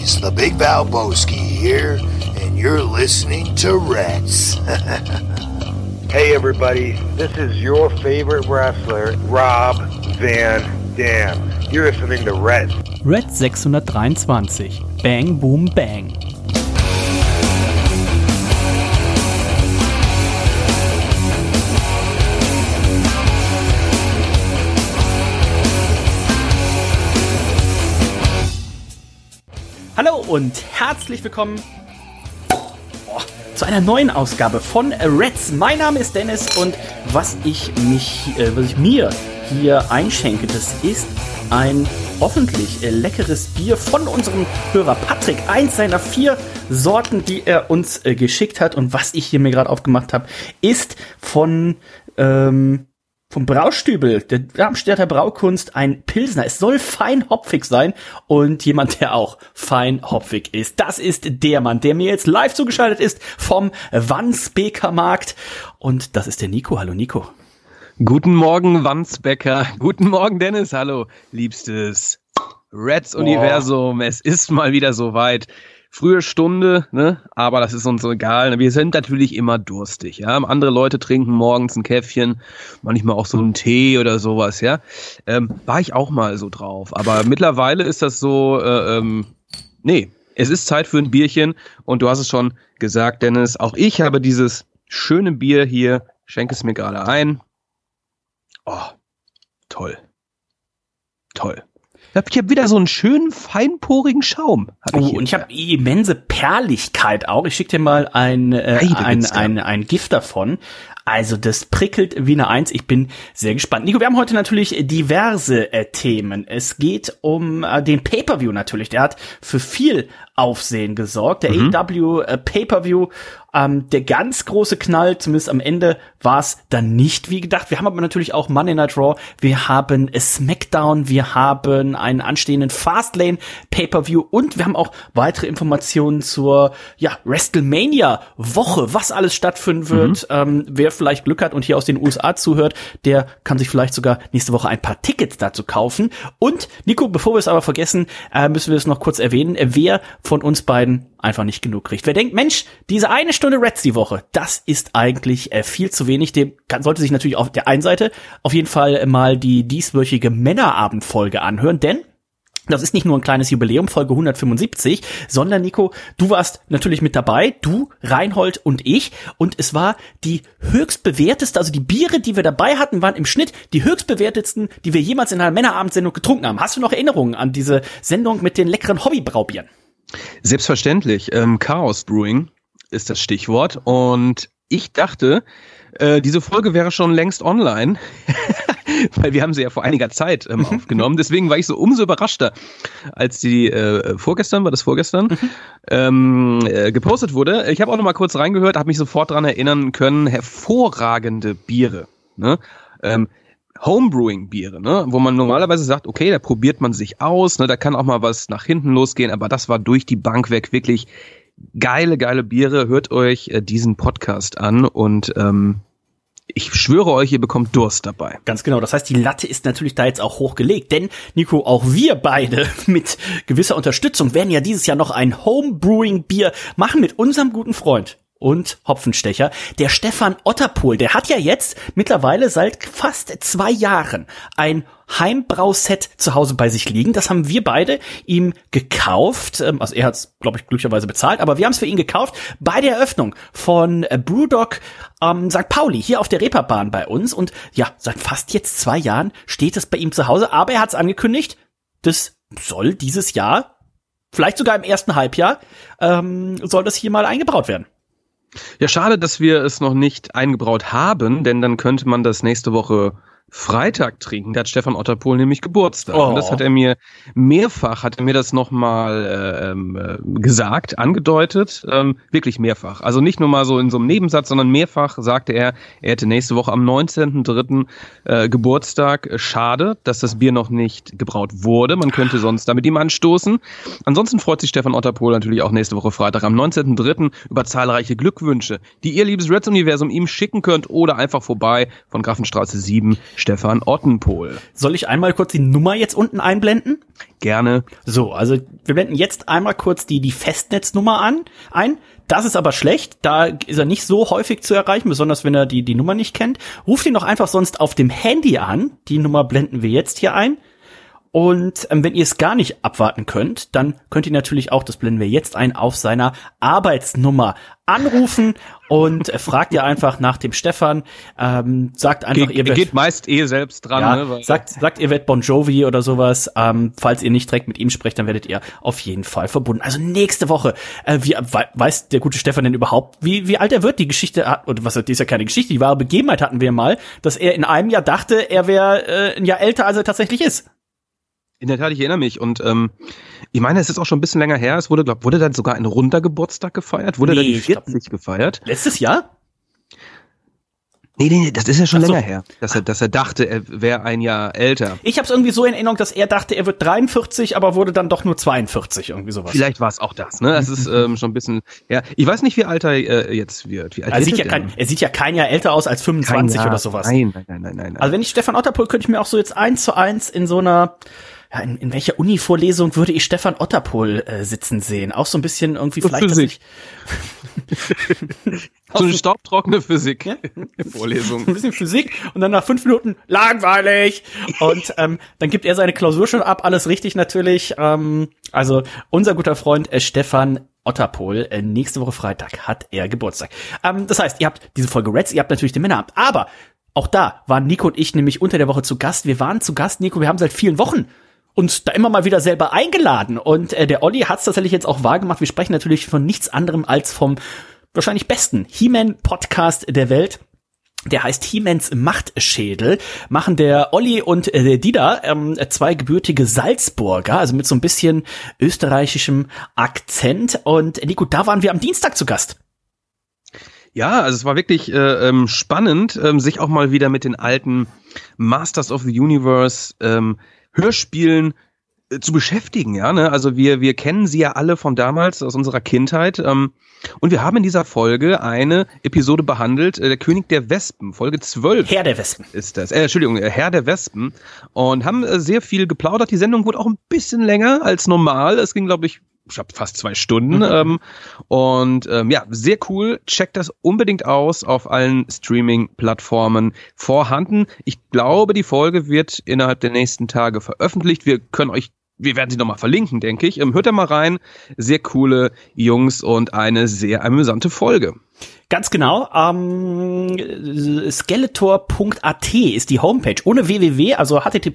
Reds. The Big Valboski here, and you're listening to Reds. Hey everybody, this is your favorite wrestler, Rob Van Dam. You're listening to Reds. Red 623. Bang Boom Bang. Hallo und herzlich willkommen zu einer neuen Ausgabe von Reds. Mein Name ist Dennis und was ich mir hier einschenke, das ist ein hoffentlich leckeres Bier von unserem Hörer Patrick. Eins seiner 4 Sorten, die er uns geschickt hat. Und was ich hier mir gerade aufgemacht habe, ist vom Braustübel, der Darmstädter Braukunst, ein Pilsner. Es soll fein hopfig sein und jemand, der auch fein hopfig ist. Das ist der Mann, der mir jetzt live zugeschaltet ist vom Wandsbeker Markt. Und das ist der Nico. Hallo Nico. Guten Morgen, Wandsbecker. Guten Morgen, Dennis. Hallo, liebstes Reds-Universum. Es ist mal wieder soweit. Frühe Stunde, ne? Aber das ist uns egal. Wir sind natürlich immer durstig, ja. Andere Leute trinken morgens ein Käffchen, manchmal auch so einen Tee oder sowas, ja. War ich auch mal so drauf. Aber mittlerweile ist das so, es ist Zeit für ein Bierchen. Und du hast es schon gesagt, Dennis, auch ich habe dieses schöne Bier hier, schenke es mir gerade ein. Oh, toll. Toll. Ich habe wieder so einen schönen, feinporigen Schaum. Und ich habe immense Perligkeit auch. Ich schicke dir mal ein Gift davon. Also das prickelt wie eine Eins. Ich bin sehr gespannt. Nico, wir haben heute natürlich diverse Themen. Es geht um den Pay-Per-View natürlich. Der hat für viel Aufsehen gesorgt. Der AEW Pay-Per-View, der ganz große Knall, zumindest am Ende war es dann nicht wie gedacht. Wir haben aber natürlich auch Monday Night Raw, wir haben SmackDown, wir haben einen anstehenden Fastlane Pay-Per-View und wir haben auch weitere Informationen zur WrestleMania Woche, was alles stattfinden wird. Wer vielleicht Glück hat und hier aus den USA zuhört, der kann sich vielleicht sogar nächste Woche ein paar Tickets dazu kaufen. Und Nico, bevor wir es aber vergessen, müssen wir es noch kurz erwähnen, wer von uns beiden einfach nicht genug kriegt. Wer denkt, Mensch, diese eine Stunde Reds die Woche, das ist eigentlich viel zu wenig. Dem sollte sich natürlich auf der einen Seite auf jeden Fall mal die dieswöchige Männerabendfolge anhören, denn das ist nicht nur ein kleines Jubiläum, Folge 175, sondern Nico, du warst natürlich mit dabei, du, Reinhold und ich, und es war die höchstbewerteste, also die Biere, die wir dabei hatten, waren im Schnitt die höchstbewertetsten, die wir jemals in einer Männerabendsendung getrunken haben. Hast du noch Erinnerungen an diese Sendung mit den leckeren Hobbybraubieren? Selbstverständlich. Chaos Brewing ist das Stichwort. Und ich dachte, diese Folge wäre schon längst online, weil wir haben sie ja vor einiger Zeit aufgenommen. Deswegen war ich so umso überraschter, als die vorgestern gepostet wurde. Ich habe auch noch mal kurz reingehört, habe mich sofort dran erinnern können, hervorragende Biere, ne? Homebrewing-Biere, ne, wo man normalerweise sagt, okay, da probiert man sich aus, ne, da kann auch mal was nach hinten losgehen, aber das war durch die Bank weg wirklich geile Biere. Hört euch diesen Podcast an und ich schwöre euch, ihr bekommt Durst dabei. Ganz genau, das heißt, die Latte ist natürlich da jetzt auch hochgelegt, denn Nico, auch wir beide mit gewisser Unterstützung werden ja dieses Jahr noch ein Homebrewing-Bier machen mit unserem guten Freund und Hopfenstecher, der Stefan Otterpohl, der hat ja jetzt mittlerweile seit fast 2 Jahren ein Heimbrauset zu Hause bei sich liegen. Das haben wir beide ihm gekauft. Also er hat es, glaube ich, glücklicherweise bezahlt, aber wir haben es für ihn gekauft bei der Eröffnung von Brewdog St. Pauli hier auf der Reeperbahn bei uns. Und ja, seit fast jetzt 2 Jahren steht es bei ihm zu Hause, aber er hat es angekündigt, das soll dieses Jahr, vielleicht sogar im ersten Halbjahr, soll das hier mal eingebraut werden. Ja, schade, dass wir es noch nicht eingebraut haben, denn dann könnte man das nächste Woche Freitag trinken. Da hat Stefan Otterpohl nämlich Geburtstag. Und das hat er mir mehrfach, das nochmal gesagt, angedeutet, wirklich mehrfach. Also nicht nur mal so in so einem Nebensatz, sondern mehrfach sagte er hätte nächste Woche am 19.03. Geburtstag. Schade, dass das Bier noch nicht gebraut wurde. Man könnte sonst da mit ihm anstoßen. Ansonsten freut sich Stefan Otterpohl natürlich auch nächste Woche Freitag am 19.03. über zahlreiche Glückwünsche, die ihr, liebes Reds-Universum, ihm schicken könnt oder einfach vorbei von Grafenstraße 7 Stefan Ottenpohl. Soll ich einmal kurz die Nummer jetzt unten einblenden? Gerne. So, also wir blenden jetzt einmal kurz die Festnetznummer ein. Das ist aber schlecht, da ist er nicht so häufig zu erreichen, besonders wenn er die Nummer nicht kennt. Ruft ihn doch einfach sonst auf dem Handy an. Die Nummer blenden wir jetzt hier ein. Und wenn ihr es gar nicht abwarten könnt, dann könnt ihr natürlich auch, das blenden wir jetzt ein, auf seiner Arbeitsnummer anrufen und fragt ihr einfach nach dem Stefan, sagt einfach, ihr werdet, geht meist selbst dran, ja, ne? sagt ihr werdet Bon Jovi oder sowas, falls ihr nicht direkt mit ihm sprecht, dann werdet ihr auf jeden Fall verbunden. Also nächste Woche, weiß der gute Stefan denn überhaupt, wie alt er wird? Die Geschichte hat, oder was, die ist ja keine Geschichte, die wahre Begebenheit hatten wir mal, dass er in einem Jahr dachte, er wäre ein Jahr älter, als er tatsächlich ist. In der Tat, ich erinnere mich. Und ich meine, es ist auch schon ein bisschen länger her. Es wurde dann sogar ein runder Geburtstag gefeiert? Wurde dann die 40 gefeiert? Letztes Jahr? Nee, das ist ja schon länger her, dass er dachte, er wäre ein Jahr älter. Ich habe es irgendwie so in Erinnerung, dass er dachte, er wird 43, aber wurde dann doch nur 42, irgendwie sowas. Vielleicht war es auch das, ne? Das ist schon ein bisschen, ja. Ich weiß nicht, wie alt er jetzt wird. Wie alt er sieht ja kein Jahr älter aus als 25 oder sowas. Nein. Also wenn ich Stefan Otterpohl, könnte ich mir auch so jetzt 1:1 in so einer, ja, in welcher Uni-Vorlesung würde ich Stefan Otterpohl sitzen sehen? Auch so ein bisschen irgendwie vielleicht, Physik. So eine staubtrockene Physik-Vorlesung. Ein bisschen Physik und dann nach 5 Minuten langweilig. Und dann gibt er seine Klausur schon ab, alles richtig natürlich. Also unser guter Freund Stefan Otterpohl, nächste Woche Freitag hat er Geburtstag. Das heißt, ihr habt diese Folge Reds, ihr habt natürlich den Männerabend, aber auch da waren Nico und ich nämlich unter der Woche zu Gast. Wir waren zu Gast, Nico, wir haben seit vielen Wochen uns da immer mal wieder selber eingeladen. Und der Olli hat es tatsächlich jetzt auch wahrgemacht. Wir sprechen natürlich von nichts anderem als vom wahrscheinlich besten He-Man-Podcast der Welt. Der heißt He-Mans Machtschädel. Machen der Olli und der Dieter, 2 gebürtige Salzburger, also mit so ein bisschen österreichischem Akzent. Und Nico, da waren wir am Dienstag zu Gast. Ja, also es war wirklich spannend, sich auch mal wieder mit den alten Masters of the Universe Hörspielen zu beschäftigen, ja, ne? Also wir kennen sie ja alle von damals, aus unserer Kindheit, und wir haben in dieser Folge eine Episode behandelt, der König der Wespen, Folge 12. Herr der Wespen. Ist das, Herr der Wespen, und haben sehr viel geplaudert. Die Sendung wurde auch ein bisschen länger als normal, es ging, glaube ich, fast 2 Stunden. Ja, sehr cool. Checkt das unbedingt aus, auf allen Streaming-Plattformen vorhanden. Ich glaube, die Folge wird innerhalb der nächsten Tage veröffentlicht. Wir werden sie nochmal verlinken, denke ich. Hört da mal rein. Sehr coole Jungs und eine sehr amüsante Folge. Ganz genau. Skeletor.at ist die Homepage. Ohne www, also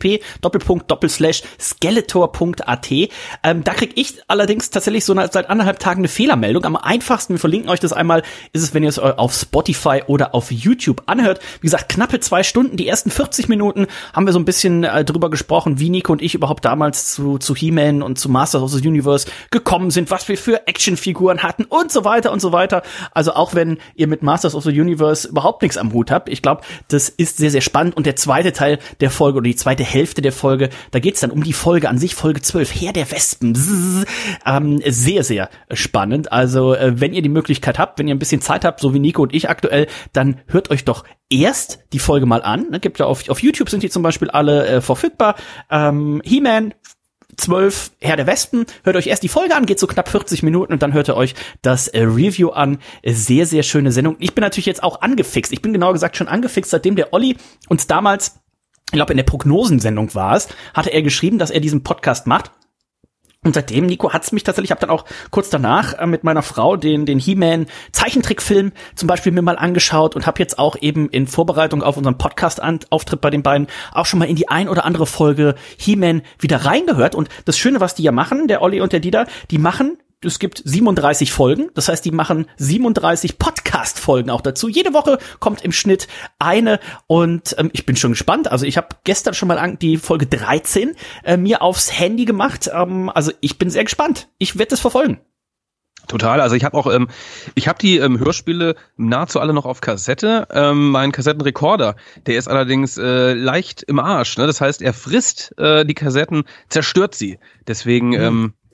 http://skeletor.at. Da kriege ich allerdings tatsächlich so seit 1,5 Tagen eine Fehlermeldung. Am einfachsten, wir verlinken euch das einmal, ist es, wenn ihr es auf Spotify oder auf YouTube anhört. Wie gesagt, knappe 2 Stunden. Die ersten 40 Minuten haben wir so ein bisschen drüber gesprochen, wie Nico und ich überhaupt damals zu He-Man und zu Masters of the Universe gekommen sind, was wir für Actionfiguren hatten und so weiter und so weiter. Also auch wenn ihr mit Masters of the Universe überhaupt nichts am Hut habt. Ich glaube, das ist sehr, sehr spannend. Und der zweite Teil der Folge oder die zweite Hälfte der Folge, da geht's dann um die Folge an sich, Folge 12, Herr der Wespen. Sehr, sehr spannend. Also wenn ihr die Möglichkeit habt, wenn ihr ein bisschen Zeit habt, so wie Nico und ich aktuell, dann hört euch doch erst die Folge mal an. Gibt ja auf YouTube sind die zum Beispiel alle verfügbar. He-Man 12, Herr der Wespen. Hört euch erst die Folge an, geht so knapp 40 Minuten und dann hört ihr euch das Review an. Sehr, sehr schöne Sendung. Ich bin natürlich jetzt auch angefixt. Ich bin genauer gesagt schon angefixt, seitdem der Olli uns damals, ich glaube in der Prognosensendung war es, hatte er geschrieben, dass er diesen Podcast macht. Und seitdem, Nico, hat's mich tatsächlich, ich habe dann auch kurz danach mit meiner Frau den He-Man Zeichentrickfilm zum Beispiel mir mal angeschaut und habe jetzt auch eben in Vorbereitung auf unseren Podcast-Auftritt bei den beiden auch schon mal in die ein oder andere Folge He-Man wieder reingehört. Und das Schöne, was die ja machen, der Olli und der Dieter, die machen, es gibt 37 Folgen, das heißt, die machen 37 Podcast-Folgen auch dazu. Jede Woche kommt im Schnitt eine und ich bin schon gespannt. Also ich habe gestern schon mal die Folge 13 mir aufs Handy gemacht. Also ich bin sehr gespannt. Ich werde das verfolgen. Total, also ich habe auch, die Hörspiele nahezu alle noch auf Kassette. Mein Kassettenrekorder, der ist allerdings leicht im Arsch. Ne? Das heißt, er frisst die Kassetten, zerstört sie. Deswegen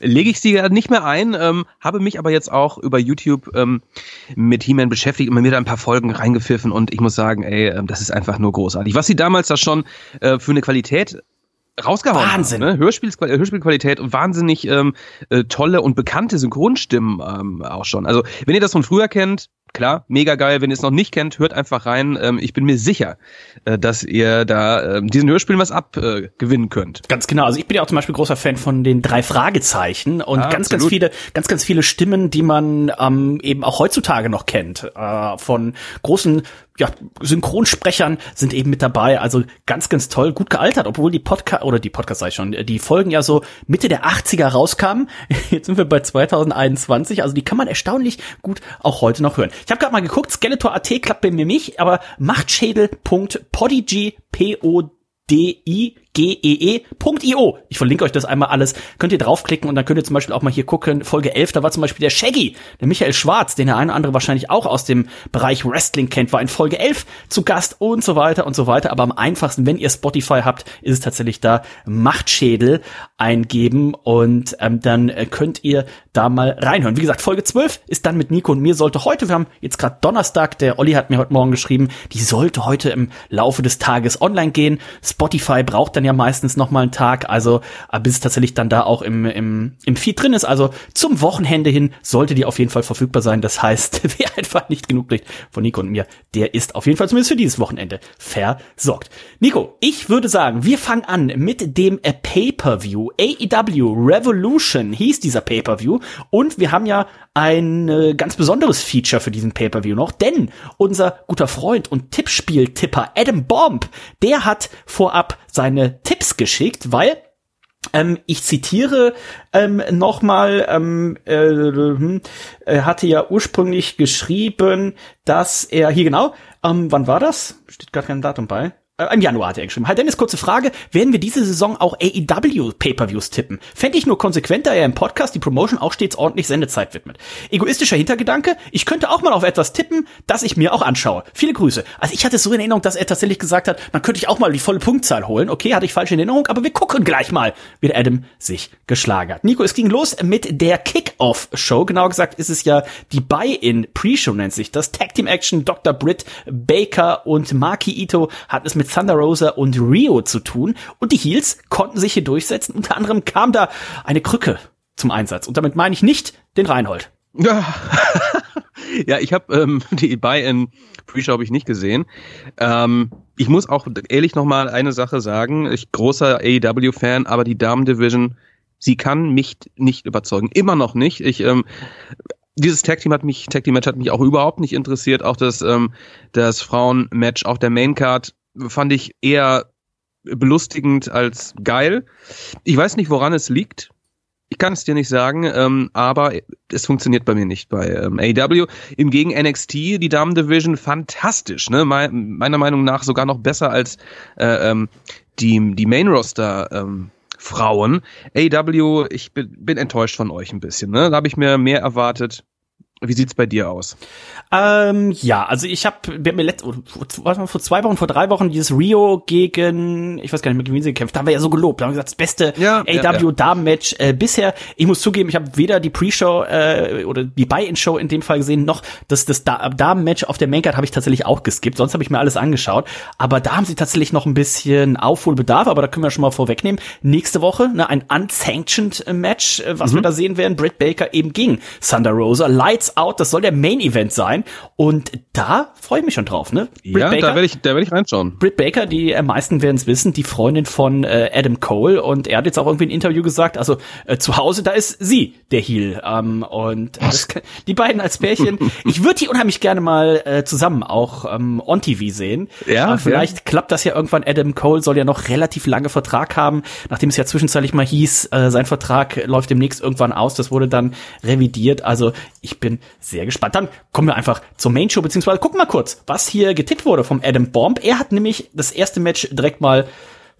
lege ich sie nicht mehr ein, habe mich aber jetzt auch über YouTube mit He-Man beschäftigt, immer wieder ein paar Folgen reingepfiffen und ich muss sagen, das ist einfach nur großartig. Was sie damals da schon für eine Qualität rausgehauen Wahnsinn. haben, ne? Hörspielqualität und wahnsinnig tolle und bekannte Synchronstimmen auch schon. Also wenn ihr das von früher kennt, klar, mega geil. Wenn ihr es noch nicht kennt, hört einfach rein. Ich bin mir sicher, dass ihr da diesen Hörspielen was abgewinnen könnt. Ganz genau. Also ich bin ja auch zum Beispiel großer Fan von den 3 Fragezeichen und ganz viele Stimmen, die man eben auch heutzutage noch kennt. Von großen Synchronsprechern sind eben mit dabei. Also ganz, ganz toll, gut gealtert, obwohl die Folgen ja so Mitte der 80er rauskamen. Jetzt sind wir bei 2021. Also die kann man erstaunlich gut auch heute noch hören. Ich habe gerade mal geguckt, Skeletor.at klappt bei mir nicht, aber machtschädel.podigy.io. Ich verlinke euch das einmal alles. Könnt ihr draufklicken und dann könnt ihr zum Beispiel auch mal hier gucken. Folge 11, da war zum Beispiel der Shaggy, der Michael Schwarz, den der eine oder andere wahrscheinlich auch aus dem Bereich Wrestling kennt, war in Folge 11 zu Gast und so weiter und so weiter. Aber am einfachsten, wenn ihr Spotify habt, ist es tatsächlich da Machtschädel eingeben und dann könnt ihr da mal reinhören. Wie gesagt, Folge 12 ist dann mit Nico und mir, sollte heute, wir haben jetzt gerade Donnerstag, der Olli hat mir heute Morgen geschrieben, die sollte heute im Laufe des Tages online gehen. Spotify braucht dann ja meistens noch mal einen Tag, also bis es tatsächlich dann da auch im Feed drin ist. Also zum Wochenende hin sollte die auf jeden Fall verfügbar sein. Das heißt, wer einfach nicht genug kriegt von Nico und mir, der ist auf jeden Fall zumindest für dieses Wochenende versorgt. Nico, ich würde sagen, wir fangen an mit dem Pay-Per-View. AEW Revolution hieß dieser Pay-Per-View und wir haben ja ein ganz besonderes Feature für diesen Pay-Per-View noch, denn unser guter Freund und Tippspiel-Tipper Adam Bomb, der hat vorab seine Tipps geschickt, weil ich zitiere nochmal, hatte ja ursprünglich geschrieben, dass er, hier genau, wann war das? Steht gar kein Datum bei. Im Januar hat er geschrieben. Halt, Dennis, kurze Frage. Werden wir diese Saison auch AEW Pay-Per-Views tippen? Fände ich nur konsequent, da er im Podcast die Promotion auch stets ordentlich Sendezeit widmet. Egoistischer Hintergedanke, ich könnte auch mal auf etwas tippen, das ich mir auch anschaue. Viele Grüße. Also ich hatte es so in Erinnerung, dass er tatsächlich gesagt hat, dann könnte ich auch mal die volle Punktzahl holen. Okay, hatte ich falsch in Erinnerung, aber wir gucken gleich mal, wie der Adam sich geschlagen hat. Nico, es ging los mit der Kick-Off-Show. Genauer gesagt ist es ja die Buy-In-Pre-Show, nennt sich das. Tag-Team-Action, Dr. Britt Baker und Maki Ito hatten es mit Thunder Rosa und Rio zu tun und die Heels konnten sich hier durchsetzen. Unter anderem kam da eine Krücke zum Einsatz und damit meine ich nicht den Reinhold. Ja, ja, ich habe die Buy-In-Pre-Show habe ich nicht gesehen. Ich muss auch ehrlich noch mal eine Sache sagen. Ich großer AEW-Fan, aber die Damen-Division, sie kann mich nicht überzeugen. Immer noch nicht. Dieses Tag-Team-Match hat mich auch überhaupt nicht interessiert. Auch das Frauen-Match auf der Main-Card fand ich eher belustigend als geil. Ich weiß nicht, woran es liegt. Ich kann es dir nicht sagen, aber es funktioniert bei mir nicht bei AEW. Hingegen NXT, die Damen-Division, fantastisch. Ne? Meiner Meinung nach sogar noch besser als die Main-Roster Frauen. AEW, ich bin enttäuscht von euch ein bisschen. Ne? Da habe ich mir mehr erwartet. Wie sieht's bei dir aus? Ja, also wir haben mir vor 2 Wochen, vor 3 Wochen dieses Rio gegen, ich weiß gar nicht mehr, gegen wen sie gekämpft, da haben wir ja so gelobt, da haben wir gesagt, das beste AEW-Damen-Match bisher. Ich muss zugeben, ich habe weder die Pre-Show oder die Buy-In-Show in dem Fall gesehen, noch das Damen-Match auf der Maincard habe ich tatsächlich auch geskippt, sonst habe ich mir alles angeschaut, aber da haben sie tatsächlich noch ein bisschen Aufholbedarf, aber da können wir schon mal vorwegnehmen. Nächste Woche ein unsanctioned Match, was wir da sehen werden, Britt Baker eben gegen Thunder Rosa, Lights Out, das soll der Main-Event sein. Und da freue ich mich schon drauf, ne? Britt Baker, da werde ich reinschauen. Britt Baker, die meisten werden es wissen, die Freundin von Adam Cole. Und er hat jetzt auch irgendwie ein Interview gesagt, also zu Hause, da ist sie, der Heel. Die beiden als Pärchen. Ich würde die unheimlich gerne mal zusammen auch on TV sehen. Ja, vielleicht klappt das ja irgendwann. Adam Cole soll ja noch relativ lange Vertrag haben, nachdem es ja zwischenzeitlich mal hieß, sein Vertrag läuft demnächst irgendwann aus. Das wurde dann revidiert. Also ich bin sehr gespannt. Dann kommen wir einfach zur Main Show, beziehungsweise gucken wir mal kurz, was hier getippt wurde vom Adam Bomb. Er hat nämlich das erste Match direkt mal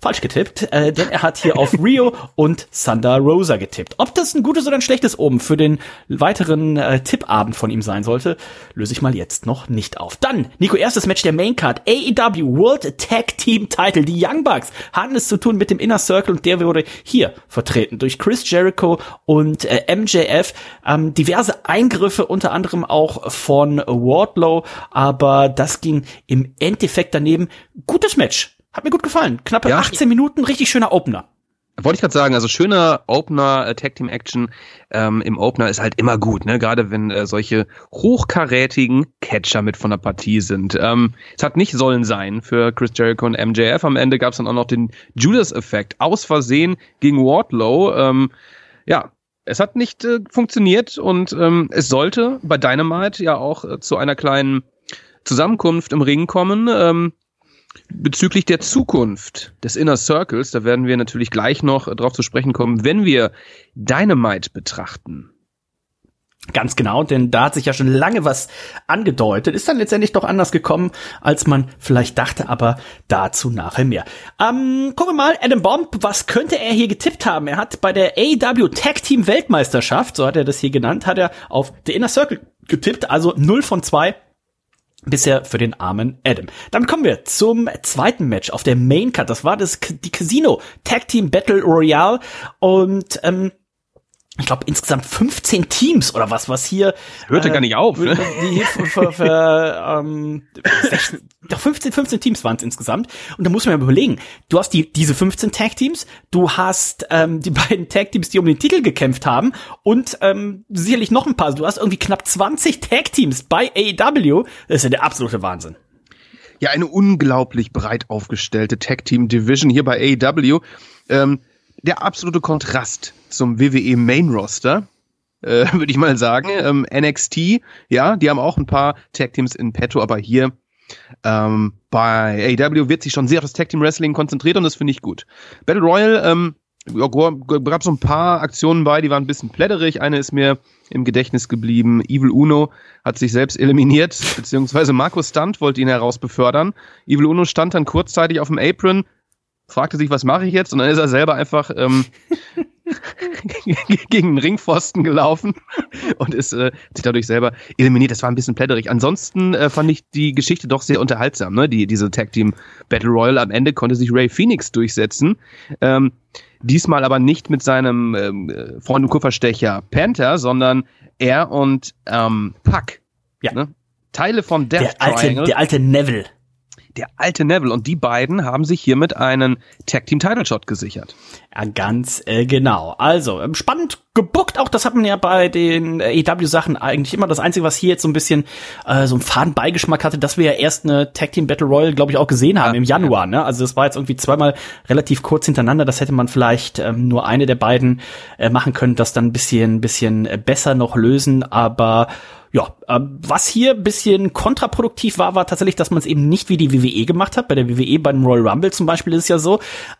falsch getippt, denn er hat hier auf Rio und Thunder Rosa getippt. Ob das ein gutes oder ein schlechtes Omen für den weiteren Tippabend von ihm sein sollte, löse ich mal jetzt noch nicht auf. Dann, Nico, erstes Match der Maincard, AEW World Tag Team Title. Die Young Bucks hatten es zu tun mit dem Inner Circle und der wurde hier vertreten durch Chris Jericho und MJF. Diverse Eingriffe, unter anderem auch von Wardlow, aber das ging im Endeffekt daneben. Gutes Match. Hat mir gut gefallen. Knappe 18 Minuten, richtig schöner Opener. Wollte ich gerade sagen, also schöner Opener, Tag Team Action im Opener ist halt immer gut, ne? Gerade wenn solche hochkarätigen Catcher mit von der Partie sind. Es hat nicht sollen sein für Chris Jericho und MJF. Am Ende gab es dann auch noch den Judas-Effekt. Aus Versehen gegen Wardlow. Es hat nicht funktioniert und es sollte bei Dynamite ja auch zu einer kleinen Zusammenkunft im Ring kommen. Bezüglich der Zukunft des Inner Circles, da werden wir natürlich gleich noch drauf zu sprechen kommen, wenn wir Dynamite betrachten. Ganz genau, denn da hat sich ja schon lange was angedeutet, ist dann letztendlich doch anders gekommen, als man vielleicht dachte, aber dazu nachher mehr. Gucken wir mal, Adam Bomb, was könnte er hier getippt haben? Er hat bei der AEW Tag Team Weltmeisterschaft, so hat er das hier genannt, hat er auf The Inner Circle getippt, also 0 von 2. Bisher für den armen Adam. Damit kommen wir zum zweiten Match auf der Main Card. Das war die Casino Tag Team Battle Royale und ich glaube insgesamt 15 Teams oder was hier. Hörte gar nicht auf. Ne? Doch 15 Teams waren es insgesamt. Und da muss man ja überlegen, du hast diese 15 Tag Teams, du hast die beiden Tag Teams, die um den Titel gekämpft haben und sicherlich noch ein paar. Du hast irgendwie knapp 20 Tag Teams bei AEW. Das ist ja der absolute Wahnsinn. Ja, eine unglaublich breit aufgestellte Tag Team Division hier bei AEW. Der absolute Kontrast zum WWE Main Roster, würde ich mal sagen. NXT, ja, die haben auch ein paar Tag Teams in petto, aber hier bei AEW wird sich schon sehr auf das Tag Team Wrestling konzentriert und das finde ich gut. Battle Royale, gab so ein paar Aktionen bei, die waren ein bisschen plätterig. Eine ist mir im Gedächtnis geblieben. Evil Uno hat sich selbst eliminiert, beziehungsweise Marco Stunt wollte ihn herausbefördern. Evil Uno stand dann kurzzeitig auf dem Apron, fragte sich, was mache ich jetzt? Und dann ist er selber einfach gegen den Ringpfosten gelaufen und ist sich dadurch selber eliminiert. Das war ein bisschen plätterig. Ansonsten fand ich die Geschichte doch sehr unterhaltsam, ne? Diese Tag Team Battle Royale. Am Ende konnte sich Rey Fenix durchsetzen. Diesmal aber nicht mit seinem Freund und Kupferstecher Panther, sondern er und Puck. Ja. Ne? Teile von Death Triangle. Der alte Neville. Der alte Neville. Und die beiden haben sich hiermit einen Tag-Team-Title-Shot gesichert. Ja, ganz genau. Also, spannend gebuckt auch. Das hat man ja bei den AEW-Sachen eigentlich immer. Das Einzige, was hier jetzt so ein bisschen so einen faden Beigeschmack hatte, dass wir ja erst eine Tag-Team-Battle Royale, glaube ich, auch gesehen haben im Januar. Ne? Also das war jetzt irgendwie zweimal relativ kurz hintereinander. Das hätte man vielleicht nur eine der beiden machen können, das dann ein bisschen besser noch lösen. Aber ja, was hier ein bisschen kontraproduktiv war tatsächlich, dass man es eben nicht wie die WWE gemacht hat. Bei der WWE, bei dem Royal Rumble zum Beispiel, ist es ja so,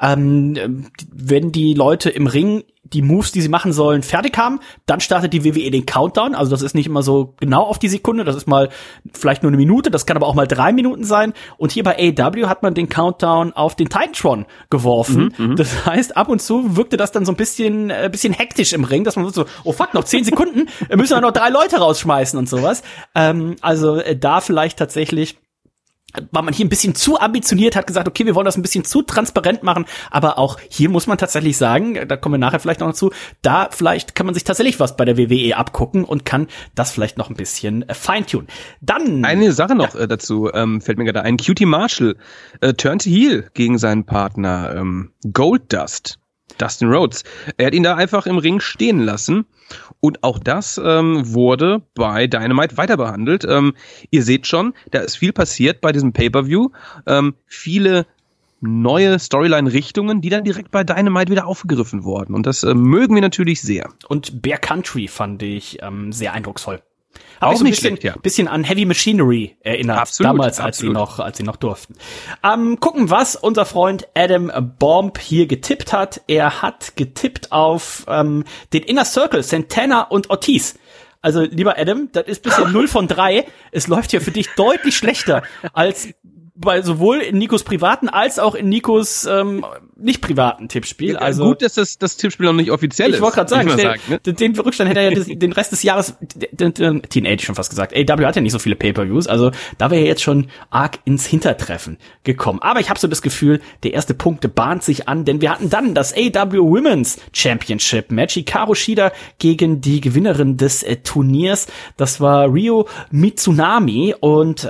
wenn die Leute im Ring die Moves, die sie machen sollen, fertig haben, dann startet die WWE den Countdown. Also das ist nicht immer so genau auf die Sekunde, das ist mal vielleicht nur eine Minute, das kann aber auch mal 3 Minuten sein. Und hier bei AEW hat man den Countdown auf den Titantron geworfen. Das heißt, ab und zu wirkte das dann so ein bisschen hektisch im Ring, dass man so, oh fuck, noch 10 Sekunden, müssen wir noch 3 Leute rausschmeißen und sowas. Also da vielleicht tatsächlich war man hier ein bisschen zu ambitioniert, hat gesagt, okay, wir wollen das ein bisschen zu transparent machen, aber auch hier muss man tatsächlich sagen, da kommen wir nachher vielleicht noch dazu, da vielleicht kann man sich tatsächlich was bei der WWE abgucken und kann das vielleicht noch ein bisschen feintunen. Dann eine Sache noch dazu, fällt mir gerade ein, QT Marshall turned heel gegen seinen Partner Goldust, Dustin Rhodes. Er hat ihn da einfach im Ring stehen lassen. Und auch das wurde bei Dynamite weiter behandelt. Ihr seht schon, da ist viel passiert bei diesem Pay-Per-View. Viele neue Storyline-Richtungen, die dann direkt bei Dynamite wieder aufgegriffen wurden. Und das mögen wir natürlich sehr. Und Bear Country fand ich sehr eindrucksvoll. Auch so nicht bisschen an Heavy Machinery erinnert, absolut, damals, als sie noch durften. Gucken, was unser Freund Adam Bomb hier getippt hat. Er hat getippt auf den Inner Circle, Santana und Ortiz. Also, lieber Adam, das ist bisher 0 von 3. Es läuft hier für dich deutlich schlechter als sowohl in Nikos privaten als auch in Nikos nicht privaten Tippspiel. Also gut, dass das Tippspiel noch nicht offiziell ist. Ich wollte gerade sagen, den Rückstand hätte er ja den Rest des Jahres, Teenage schon fast gesagt. AEW hat ja nicht so viele Pay-Per-Views, also da wäre er jetzt schon arg ins Hintertreffen gekommen. Aber ich habe so das Gefühl, der erste Punkt bahnt sich an, denn wir hatten dann das AEW Women's Championship Match. Hikaru Shida gegen die Gewinnerin des Turniers. Das war Ryo Mitsunami und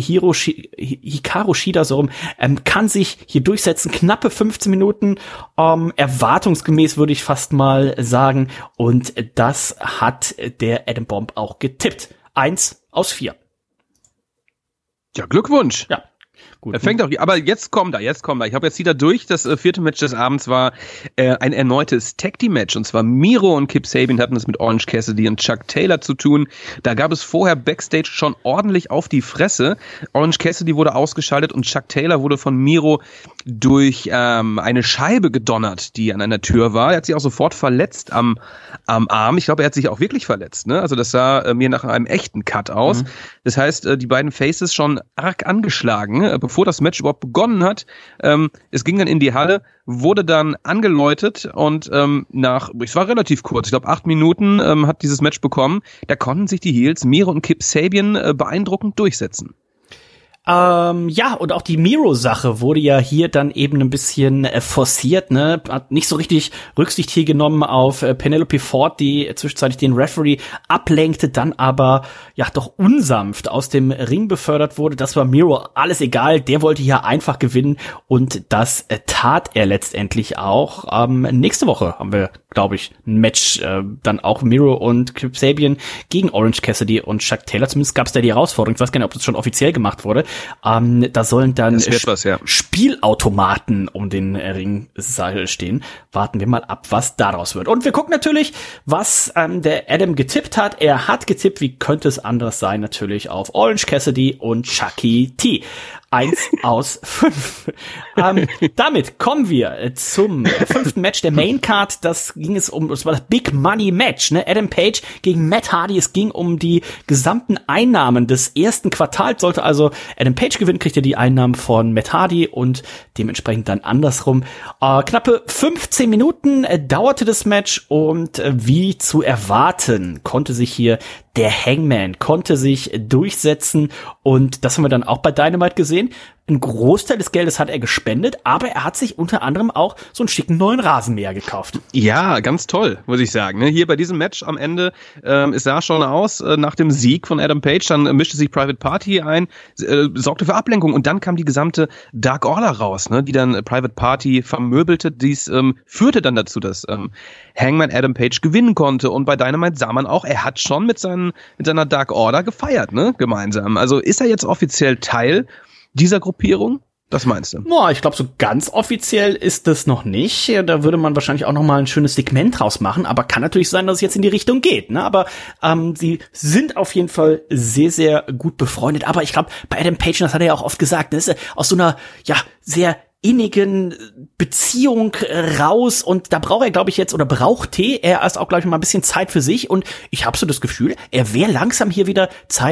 Hikaru Shida kann sich hier durchsetzen. Knappe 15 Minuten, erwartungsgemäß würde ich fast mal sagen. Und das hat der Adam Bomb auch getippt. 1 aus 4. Ja, Glückwunsch. Ja. Gut. Er fängt auch, aber jetzt kommt er. Ich habe jetzt wieder durch. Das vierte Match des Abends war ein erneutes Tag-Team-Match. Und zwar Miro und Kip Sabian hatten es mit Orange Cassidy und Chuck Taylor zu tun. Da gab es vorher Backstage schon ordentlich auf die Fresse. Orange Cassidy wurde ausgeschaltet und Chuck Taylor wurde von Miro durch eine Scheibe gedonnert, die an einer Tür war. Er hat sich auch sofort verletzt am Arm. Ich glaube, er hat sich auch wirklich verletzt. Ne? Also das sah mir nach einem echten Cut aus. Das heißt, die beiden Faces schon arg angeschlagen, bevor das Match überhaupt begonnen hat. Es ging dann in die Halle, wurde dann angeläutet und es war relativ kurz, ich glaube 8 Minuten hat dieses Match bekommen. Da konnten sich die Heels Miro und Kip Sabian beeindruckend durchsetzen. Ja, und auch die Miro-Sache wurde ja hier dann eben ein bisschen forciert, ne? Hat nicht so richtig Rücksicht hier genommen auf Penelope Ford, die zwischenzeitlich den Referee ablenkte, dann aber ja doch unsanft aus dem Ring befördert wurde. Das war Miro alles egal, der wollte hier einfach gewinnen und das tat er letztendlich auch. Nächste Woche haben wir, glaube ich, ein Match, dann auch Miro und Kip Sabian gegen Orange Cassidy und Chuck Taylor. Zumindest gab es da die Herausforderung. Ich weiß gar nicht, ob das schon offiziell gemacht wurde. Da sollen dann Spielautomaten um den Ringseil stehen. Warten wir mal ab, was daraus wird. Und wir gucken natürlich, was der Adam getippt hat. Er hat getippt, wie könnte es anders sein, natürlich auf Orange Cassidy und Chucky T. 1 aus 5. Damit kommen wir zum 5. Match der Main Card. Das war das Big Money Match, ne? Adam Page gegen Matt Hardy. Es ging um die gesamten Einnahmen des ersten Quartals. Sollte also Adam Page gewinnen, kriegt er die Einnahmen von Matt Hardy und dementsprechend dann andersrum. Knappe 15 Minuten dauerte das Match und wie zu erwarten konnte sich hier der Hangman durchsetzen und das haben wir dann auch bei Dynamite gesehen. Ein Großteil des Geldes hat er gespendet, aber er hat sich unter anderem auch so einen schicken neuen Rasenmäher gekauft. Ja, ganz toll, muss ich sagen. Hier bei diesem Match am Ende, es sah schon aus nach dem Sieg von Adam Page, dann mischte sich Private Party ein, sorgte für Ablenkung und dann kam die gesamte Dark Order raus, ne, die dann Private Party vermöbelte. Dies führte dann dazu, dass Hangman Adam Page gewinnen konnte und bei Dynamite sah man auch, er hat schon mit seiner Dark Order gefeiert, ne, gemeinsam. Also ist er jetzt offiziell Teil dieser Gruppierung? Was meinst du? Boah, ich glaube, so ganz offiziell ist das noch nicht. Da würde man wahrscheinlich auch noch mal ein schönes Segment draus machen. Aber kann natürlich sein, dass es jetzt in die Richtung geht. Ne? Aber sie sind auf jeden Fall sehr, sehr gut befreundet. Aber ich glaube, bei Adam Page, das hat er ja auch oft gesagt, das ist aus so einer sehr innigen Beziehung raus und da braucht er, glaube ich, brauchte er erst auch, glaube ich, mal ein bisschen Zeit für sich und ich habe so das Gefühl, er wäre langsam hier wieder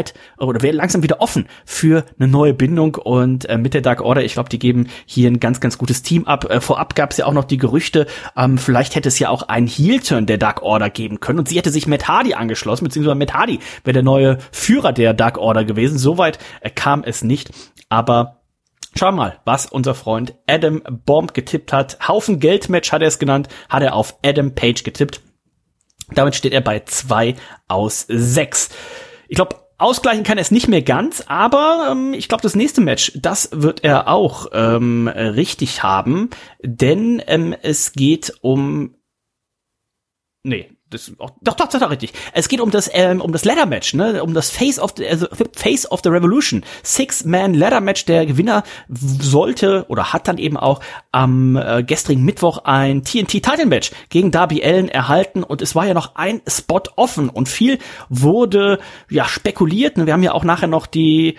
wäre langsam wieder offen für eine neue Bindung und mit der Dark Order, ich glaube, die geben hier ein ganz, ganz gutes Team ab. Vorab gab es ja auch noch die Gerüchte, vielleicht hätte es ja auch einen Heel-Turn der Dark Order geben können und sie hätte sich Matt Hardy angeschlossen, beziehungsweise Matt Hardy wäre der neue Führer der Dark Order gewesen. Soweit kam es nicht, aber schau mal, was unser Freund Adam Bomb getippt hat. Haufen Geldmatch hat er es genannt, hat er auf Adam Page getippt. Damit steht er bei 2 aus 6. Ich glaube, ausgleichen kann er es nicht mehr ganz, aber ich glaube, das nächste Match, das wird er auch richtig haben, denn es geht um... Nee. Das ist richtig. Es geht um das Ladder Match, ne, um das Face of the Revolution. 6-Man Ladder Match. Der Gewinner sollte oder hat dann eben auch am gestrigen Mittwoch ein TNT Title Match gegen Darby Allin erhalten und es war ja noch ein Spot offen und viel wurde spekuliert. Wir haben ja auch nachher noch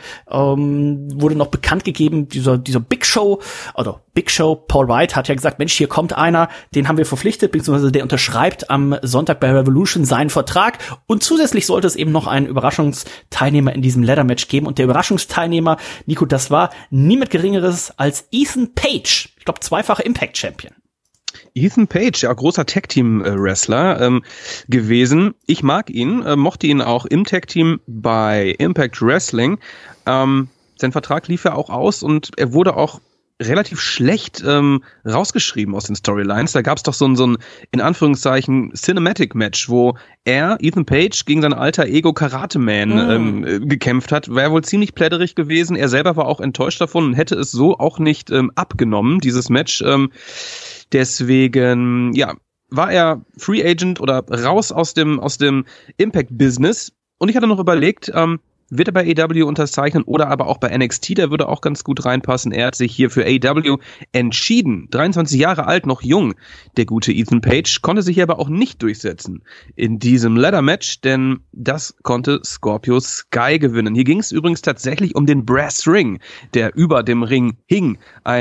wurde noch bekannt gegeben, dieser Big Show, Paul White hat ja gesagt, Mensch, hier kommt einer, den haben wir verpflichtet, beziehungsweise der unterschreibt am Sonntag bei Revolution seinen Vertrag und zusätzlich sollte es eben noch einen Überraschungsteilnehmer in diesem Ladder-Match geben und der Überraschungsteilnehmer, Nico, das war niemand Geringeres als Ethan Page. Ich glaube, zweifacher Impact-Champion. Ethan Page, ja, großer Tag-Team-Wrestler gewesen. Ich mag ihn, mochte ihn auch im Tag-Team bei Impact Wrestling. Sein Vertrag lief ja auch aus und er wurde auch relativ schlecht rausgeschrieben aus den Storylines. Da gab es doch so ein in Anführungszeichen Cinematic-Match, wo Ethan Page, gegen sein alter Ego Karate Man gekämpft hat. Wäre wohl ziemlich pläderig gewesen. Er selber war auch enttäuscht davon und hätte es so auch nicht abgenommen, dieses Match. Deswegen, ja, war er Free Agent oder raus aus dem Impact-Business. Und ich hatte noch überlegt, wird er bei AEW unterzeichnen oder aber auch bei NXT, der würde auch ganz gut reinpassen. Er hat sich hier für AEW entschieden. 23 Jahre alt, noch jung, der gute Ethan Page, konnte sich aber auch nicht durchsetzen in diesem Ladder-Match, denn das konnte Scorpio Sky gewinnen. Hier ging es übrigens tatsächlich um den Brass Ring, der über dem Ring hing.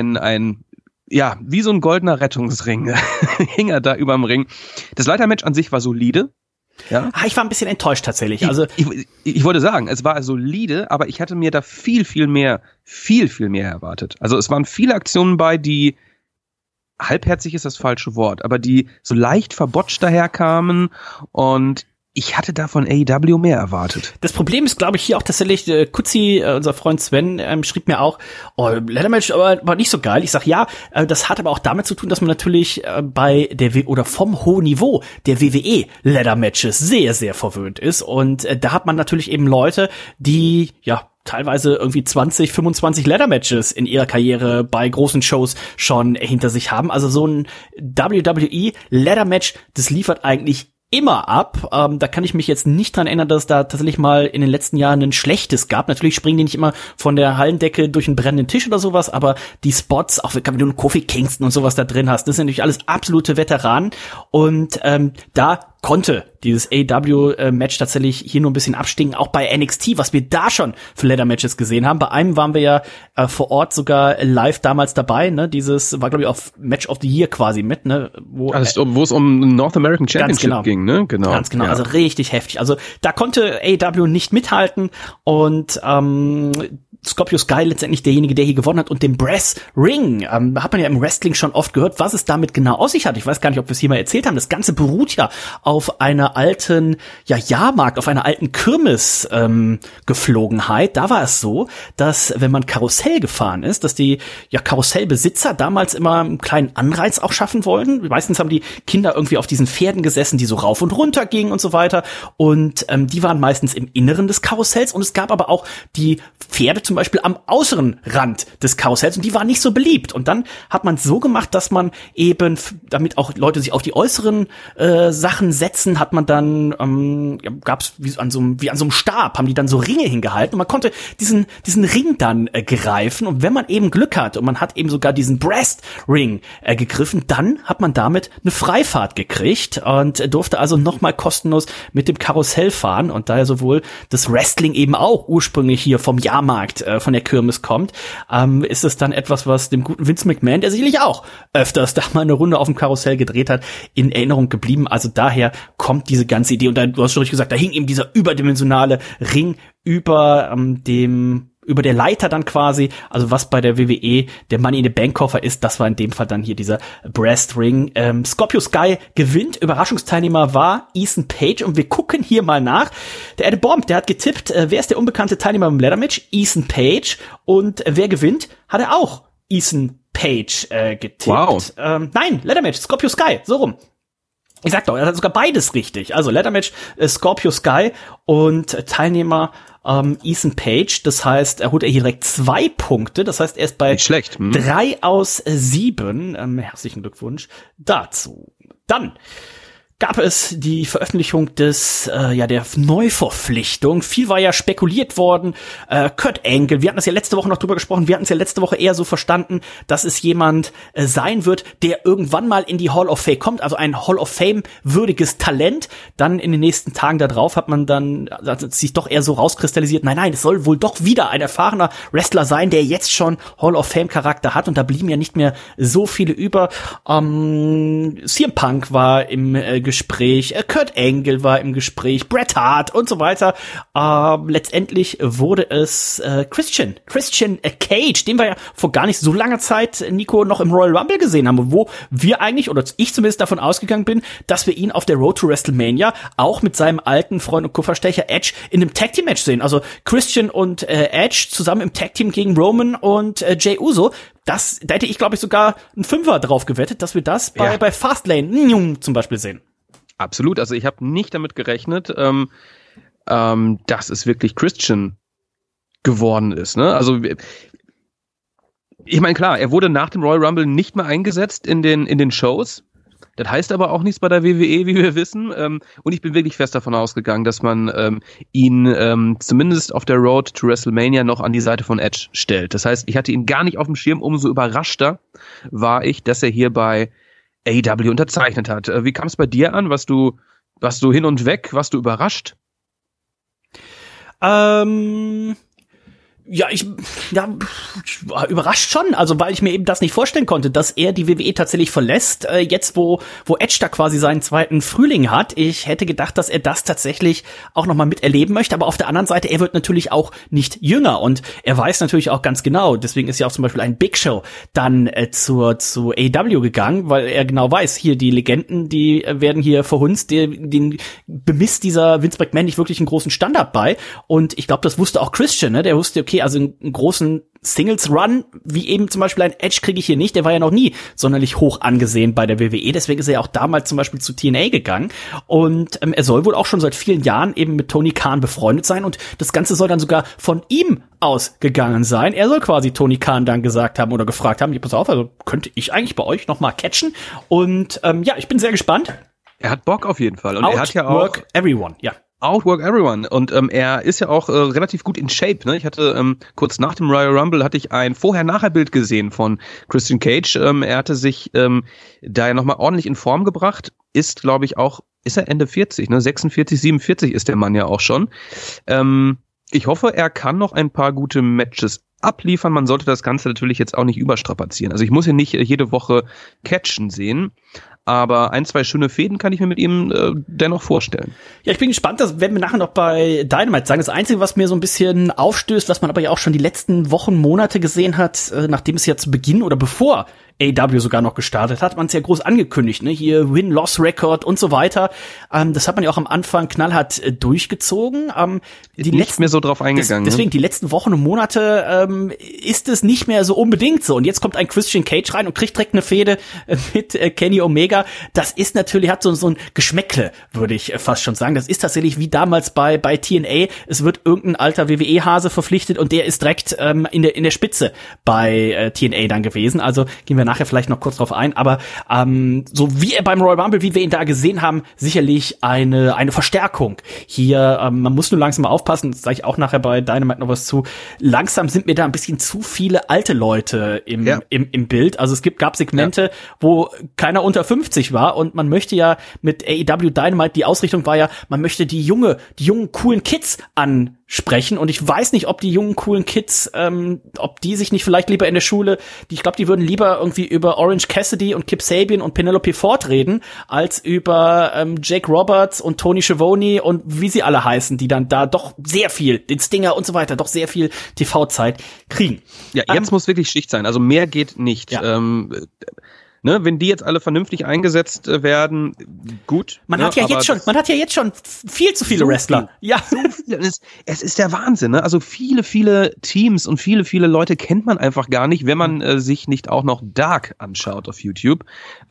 Ja, wie so ein goldener Rettungsring hing er da überm Ring. Das Leitermatch an sich war solide. Ja? Ich war ein bisschen enttäuscht tatsächlich. Also ich wollte sagen, es war solide, aber ich hatte mir da viel mehr erwartet. Also es waren viele Aktionen bei, die halbherzig ist das falsche Wort, aber die so leicht verbotscht daherkamen und ich hatte da von AEW mehr erwartet. Das Problem ist, glaube ich, hier auch tatsächlich, Kutzi, unser Freund Sven, schrieb mir auch, Ladder-Match war nicht so geil. Ich sag, ja, das hat aber auch damit zu tun, dass man natürlich bei oder vom hohen Niveau der WWE Ladder-Matches sehr, sehr verwöhnt ist. Und da hat man natürlich eben Leute, die, ja, teilweise irgendwie 20, 25 Ladder-Matches in ihrer Karriere bei großen Shows schon hinter sich haben. Also so ein WWE Ladder-Match, das liefert eigentlich immer ab. Da kann ich mich jetzt nicht dran erinnern, dass es da tatsächlich mal in den letzten Jahren ein schlechtes gab. Natürlich springen die nicht immer von der Hallendecke durch einen brennenden Tisch oder sowas, aber die Spots, auch wenn du einen Kofi Kingston und sowas da drin hast, das sind natürlich alles absolute Veteranen. Und da konnte dieses AEW-Match tatsächlich hier nur ein bisschen abstinken, auch bei NXT, was wir da schon für Ladder-Matches gesehen haben. Bei einem waren wir ja vor Ort sogar live damals dabei, ne? Dieses war, glaube ich, auf Match of the Year quasi mit, ne? Wo es um North American Championship ging, ne? Genau. Ganz genau, ja. Also richtig heftig. Also da konnte AEW nicht mithalten und Scorpio Sky letztendlich derjenige, der hier gewonnen hat, und den Brass Ring, hat man ja im Wrestling schon oft gehört, was es damit genau aus sich hat. Ich weiß gar nicht, ob wir es hier mal erzählt haben. Das Ganze beruht ja auf einer alten, Jahrmarkt, auf einer alten Kirmes Geflogenheit. Da war es so, dass wenn man Karussell gefahren ist, dass die Karussellbesitzer damals immer einen kleinen Anreiz auch schaffen wollten. Meistens haben die Kinder irgendwie auf diesen Pferden gesessen, die so rauf und runter gingen und so weiter. Und die waren meistens im Inneren des Karussells. Und es gab aber auch die Pferde zum Beispiel am äußeren Rand des Karussells und die waren nicht so beliebt. Und dann hat man es so gemacht, dass man eben, damit auch Leute sich auf die äußeren Sachen setzen, hat man dann, gab's wie an so einem Stab, haben die dann so Ringe hingehalten und man konnte diesen Ring dann greifen. Und wenn man eben Glück hat und man hat eben sogar diesen Brass Ring gegriffen, dann hat man damit eine Freifahrt gekriegt und durfte also nochmal kostenlos mit dem Karussell fahren. Und daher sowohl das Wrestling eben auch ursprünglich hier vom Jahrmarkt von der Kirmes kommt, ist es dann etwas, was dem guten Vince McMahon, der sicherlich auch öfters da mal eine Runde auf dem Karussell gedreht hat, in Erinnerung geblieben. Also daher kommt diese ganze Idee. Und dann, du hast schon richtig gesagt, da hing eben dieser überdimensionale Ring über der Leiter dann quasi, also was bei der WWE der Money in the Bank Koffer ist, das war in dem Fall dann hier dieser Brass Ring. Scorpio Sky gewinnt, Überraschungsteilnehmer war Ethan Page und wir gucken hier mal nach. Der Adam Bomb, der hat getippt, wer ist der unbekannte Teilnehmer im Ladder Match? Ethan Page. Und wer gewinnt? Hat er auch Ethan Page getippt. Wow. Nein, Ladder Match, Scorpio Sky, so rum. Ich sag doch, er hat sogar beides richtig. Also Ladder Match, Scorpio Sky und Teilnehmer Ethan Page. Das heißt, er holt hier direkt 2 Punkte. Das heißt, er ist bei 3 aus 7. Herzlichen Glückwunsch dazu. Dann gab es die Veröffentlichung der Neuverpflichtung. Viel war ja spekuliert worden. Kurt Angle, wir hatten das ja letzte Woche noch drüber gesprochen, wir hatten es ja letzte Woche eher so verstanden, dass es jemand sein wird, der irgendwann mal in die Hall of Fame kommt, also ein Hall of Fame würdiges Talent. Dann in den nächsten Tagen darauf hat man dann sich doch eher so rauskristallisiert, nein, es soll wohl doch wieder ein erfahrener Wrestler sein, der jetzt schon Hall of Fame Charakter hat, und da blieben ja nicht mehr so viele über. CM Punk war im Gespräch, Kurt Angle war im Gespräch, Bret Hart und so weiter. Letztendlich wurde es Christian Cage, den wir ja vor gar nicht so langer Zeit, Nico, noch im Royal Rumble gesehen haben, wo wir eigentlich, oder ich zumindest davon ausgegangen bin, dass wir ihn auf der Road to WrestleMania auch mit seinem alten Freund und Kupferstecher Edge in einem Tag Team Match sehen. Also Christian und Edge zusammen im Tag Team gegen Roman und Jey Uso. Da hätte ich, glaube ich, sogar einen Fünfer drauf gewettet, dass wir das bei Fastlane zum Beispiel sehen. Absolut. Also ich habe nicht damit gerechnet, dass es wirklich Christian geworden ist. Ne? Also ich meine, klar, er wurde nach dem Royal Rumble nicht mehr eingesetzt in den Shows. Das heißt aber auch nichts bei der WWE, wie wir wissen. Und ich bin wirklich fest davon ausgegangen, dass man ihn zumindest auf der Road to WrestleMania noch an die Seite von Edge stellt. Das heißt, ich hatte ihn gar nicht auf dem Schirm. Umso überraschter war ich, dass er hier bei AEW unterzeichnet hat. Wie kam es bei dir an? Warst du hin und weg? Warst du überrascht? Ich war überrascht schon, also weil ich mir eben das nicht vorstellen konnte, dass er die WWE tatsächlich verlässt, jetzt wo Edge da quasi seinen zweiten Frühling hat. Ich hätte gedacht, dass er das tatsächlich auch nochmal miterleben möchte, aber auf der anderen Seite, er wird natürlich auch nicht jünger und er weiß natürlich auch ganz genau, deswegen ist ja auch zum Beispiel ein Big Show dann zu AEW gegangen, weil er genau weiß, hier die Legenden, die werden hier verhunzt, den bemisst dieser Vince McMahon nicht wirklich einen großen Standard bei und ich glaube, das wusste auch Christian, ne? Der wusste, okay, also einen großen Singles-Run, wie eben zum Beispiel ein Edge kriege ich hier nicht, der war ja noch nie sonderlich hoch angesehen bei der WWE, deswegen ist er ja auch damals zum Beispiel zu TNA gegangen und er soll wohl auch schon seit vielen Jahren eben mit Tony Khan befreundet sein und das Ganze soll dann sogar von ihm ausgegangen sein. Er soll quasi Tony Khan dann gesagt haben oder gefragt haben, pass auf, also könnte ich eigentlich bei euch nochmal catchen und ich bin sehr gespannt. Er hat Bock auf jeden Fall und er hat ja auch Outwork Everyone, ja. Outwork Everyone. Und er ist ja auch relativ gut in Shape. Ne? Ich hatte kurz nach dem Royal Rumble hatte ich ein Vorher-Nachher-Bild gesehen von Christian Cage. Er hatte sich da ja nochmal ordentlich in Form gebracht. Ist, glaube ich, auch, ist er Ende 40, ne? 46, 47 ist der Mann ja auch schon. Ich hoffe, er kann noch ein paar gute Matches abliefern. Man sollte das Ganze natürlich jetzt auch nicht überstrapazieren. Also ich muss hier nicht jede Woche catchen sehen. Aber 1, 2 schöne Fäden kann ich mir mit ihm dennoch vorstellen. Ja, ich bin gespannt, das werden wir nachher noch bei Dynamite sagen. Das Einzige, was mir so ein bisschen aufstößt, was man aber ja auch schon die letzten Wochen, Monate gesehen hat, nachdem es ja zu Beginn oder bevor AEW sogar noch gestartet hat, man es ja groß angekündigt, ne? Hier Win-Loss-Record und so weiter. Das hat man ja auch am Anfang knallhart durchgezogen. Nicht mehr so drauf eingegangen. Deswegen, die letzten Wochen und Monate ist es nicht mehr so unbedingt so. Und jetzt kommt ein Christian Cage rein und kriegt direkt eine Fehde mit Kenny Omega. Das ist natürlich, hat so ein Geschmäckle, würde ich fast schon sagen. Das ist tatsächlich wie damals bei TNA. Es wird irgendein alter WWE-Hase verpflichtet und der ist direkt in der Spitze bei TNA dann gewesen. Also gehen wir nachher vielleicht noch kurz drauf ein, aber so wie er beim Royal Rumble, wie wir ihn da gesehen haben, sicherlich eine Verstärkung. Hier, man muss nur langsam aufpassen, das sage ich auch nachher bei Dynamite noch was zu, langsam sind mir da ein bisschen zu viele alte Leute im Bild. Also es gab Segmente, wo keiner unter 50 war und man möchte ja mit AEW Dynamite, die Ausrichtung war ja, man möchte die jungen, coolen Kids ansprechen und ich weiß nicht, ob die jungen, coolen Kids, ob die sich nicht vielleicht lieber in der Schule, ich glaube, die würden lieber irgendwie über Orange Cassidy und Kip Sabian und Penelope Ford reden, als über Jake Roberts und Tony Schiavone und wie sie alle heißen, die dann da doch sehr viel, den Stinger und so weiter, doch sehr viel TV-Zeit kriegen. Ja, jetzt muss wirklich Schicht sein, also mehr geht nicht. Ja. Wenn die jetzt alle vernünftig eingesetzt werden, gut. Man hat ja jetzt schon viel zu viele Wrestler. Ja. So viele. Es ist der Wahnsinn, ne? Also viele Teams und viele Leute kennt man einfach gar nicht, wenn man sich nicht auch noch Dark anschaut auf YouTube.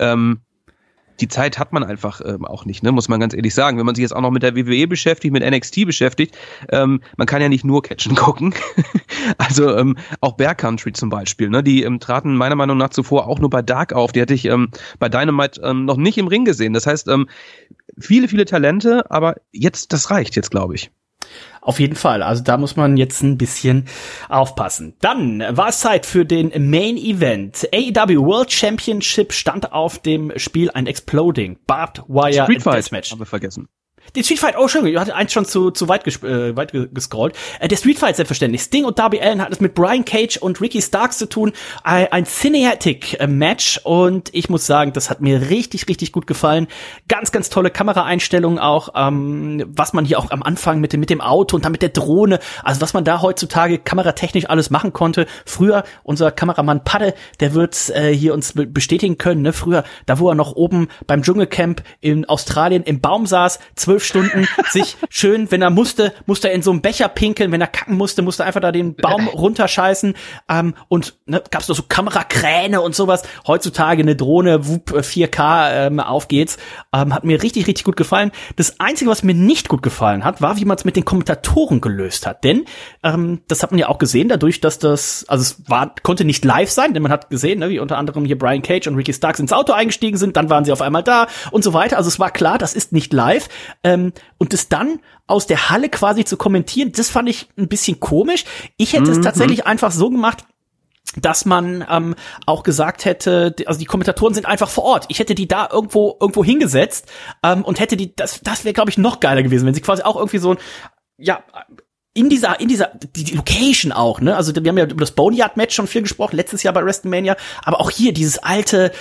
Die Zeit hat man einfach auch nicht, ne, muss man ganz ehrlich sagen. Wenn man sich jetzt auch noch mit der WWE beschäftigt, mit NXT beschäftigt, man kann ja nicht nur Catchen gucken. Also auch Bear Country zum Beispiel, ne, die traten meiner Meinung nach zuvor auch nur bei Dark auf. Die hatte ich bei Dynamite noch nicht im Ring gesehen. Das heißt, viele Talente, aber das reicht jetzt, glaube ich. Auf jeden Fall, also da muss man jetzt ein bisschen aufpassen. Dann war es Zeit für den Main Event. AEW World Championship stand auf dem Spiel, ein Exploding Barbed Wire Street Fight Match. Haben wir vergessen. Den Street Fight, oh schön, du hast eins schon zu weit gescrollt. Der Street Fight selbstverständlich. Sting und Darby Allin hat es mit Brian Cage und Ricky Starks zu tun. Ein Cinematic-Match und ich muss sagen, das hat mir richtig, richtig gut gefallen. Ganz, ganz tolle Kameraeinstellungen auch, was man hier auch am Anfang mit dem Auto und dann mit der Drohne, also was man da heutzutage kameratechnisch alles machen konnte. Früher, unser Kameramann Padde, der wird's hier uns bestätigen können, ne? Früher, da wo er noch oben beim Dschungelcamp in Australien im Baum saß, 12 Stunden sich schön, wenn er musste er in so einem Becher pinkeln, wenn er kacken musste er einfach da den Baum runterscheißen, und ne, gab's noch so Kamerakräne und sowas. Heutzutage eine Drohne, 4K, auf geht's. Hat mir richtig, richtig gut gefallen. Das Einzige, was mir nicht gut gefallen hat, war, wie man es mit den Kommentatoren gelöst hat. Denn das hat man ja auch gesehen, dadurch, dass konnte nicht live sein, denn man hat gesehen, ne, wie unter anderem hier Brian Cage und Ricky Starks ins Auto eingestiegen sind, dann waren sie auf einmal da und so weiter. Also es war klar, das ist nicht live. Und das dann aus der Halle quasi zu kommentieren, das fand ich ein bisschen komisch. Ich hätte es tatsächlich einfach so gemacht, dass man auch gesagt hätte, also die Kommentatoren sind einfach vor Ort. Ich hätte die da irgendwo hingesetzt und hätte das wäre, glaube ich, noch geiler gewesen, wenn sie quasi auch irgendwie so in dieser die Location auch, ne? Also wir haben ja über das Boneyard-Match schon viel gesprochen, letztes Jahr bei WrestleMania, aber auch hier dieses alte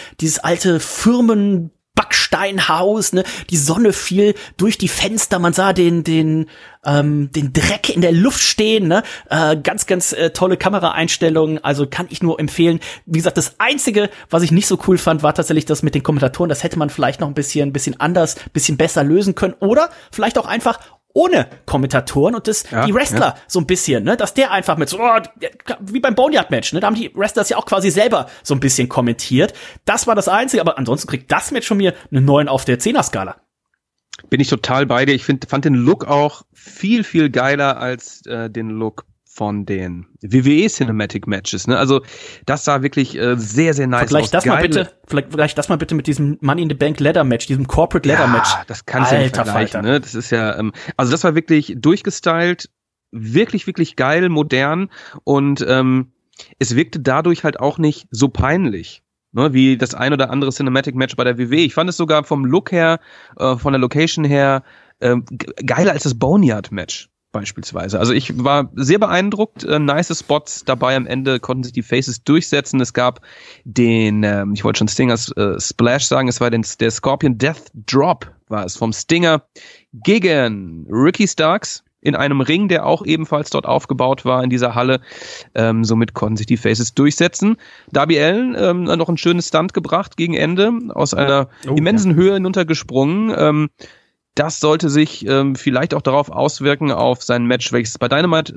Backsteinhaus, ne? Die Sonne fiel durch die Fenster, man sah den Dreck in der Luft stehen, ne? Ganz, ganz tolle Kameraeinstellungen, also kann ich nur empfehlen. Wie gesagt, das Einzige, was ich nicht so cool fand, war tatsächlich das mit den Kommentatoren. Das hätte man vielleicht noch ein bisschen anders, bisschen besser lösen können oder vielleicht auch einfach ohne Kommentatoren und die Wrestler so ein bisschen, ne, dass der einfach mit so, wie beim Boneyard-Match, ne, da haben die Wrestler ja auch quasi selber so ein bisschen kommentiert. Das war das Einzige, aber ansonsten kriegt das Match von mir eine 9 auf der 10er-Skala. Bin ich total bei dir. Ich fand den Look auch viel, viel geiler als den Look von den WWE Cinematic Matches, ne? Also das sah wirklich sehr, sehr nice aus. Vielleicht das mal bitte mit diesem Money in the Bank Ladder Match, diesem Corporate Ladder Match. Das kannst du nicht vergleichen, ne? Das ist ja, also das war wirklich durchgestylt, wirklich, wirklich geil, modern und es wirkte dadurch halt auch nicht so peinlich, ne? Wie das ein oder andere Cinematic Match bei der WWE. Ich fand es sogar vom Look her, von der Location her, geiler als das Boneyard Match. Beispielsweise. Also ich war sehr beeindruckt, nice Spots dabei, am Ende konnten sich die Faces durchsetzen. Es gab den, ich wollte schon Stingers Splash sagen, es war der Scorpion Death Drop, war es vom Stinger gegen Ricky Starks in einem Ring, der auch ebenfalls dort aufgebaut war in dieser Halle. Somit konnten sich die Faces durchsetzen. Darby Allin noch ein schönes Stunt gebracht gegen Ende, aus einer immensen Höhe hinuntergesprungen. Das sollte sich vielleicht auch darauf auswirken, auf sein Match, welches bei Dynamite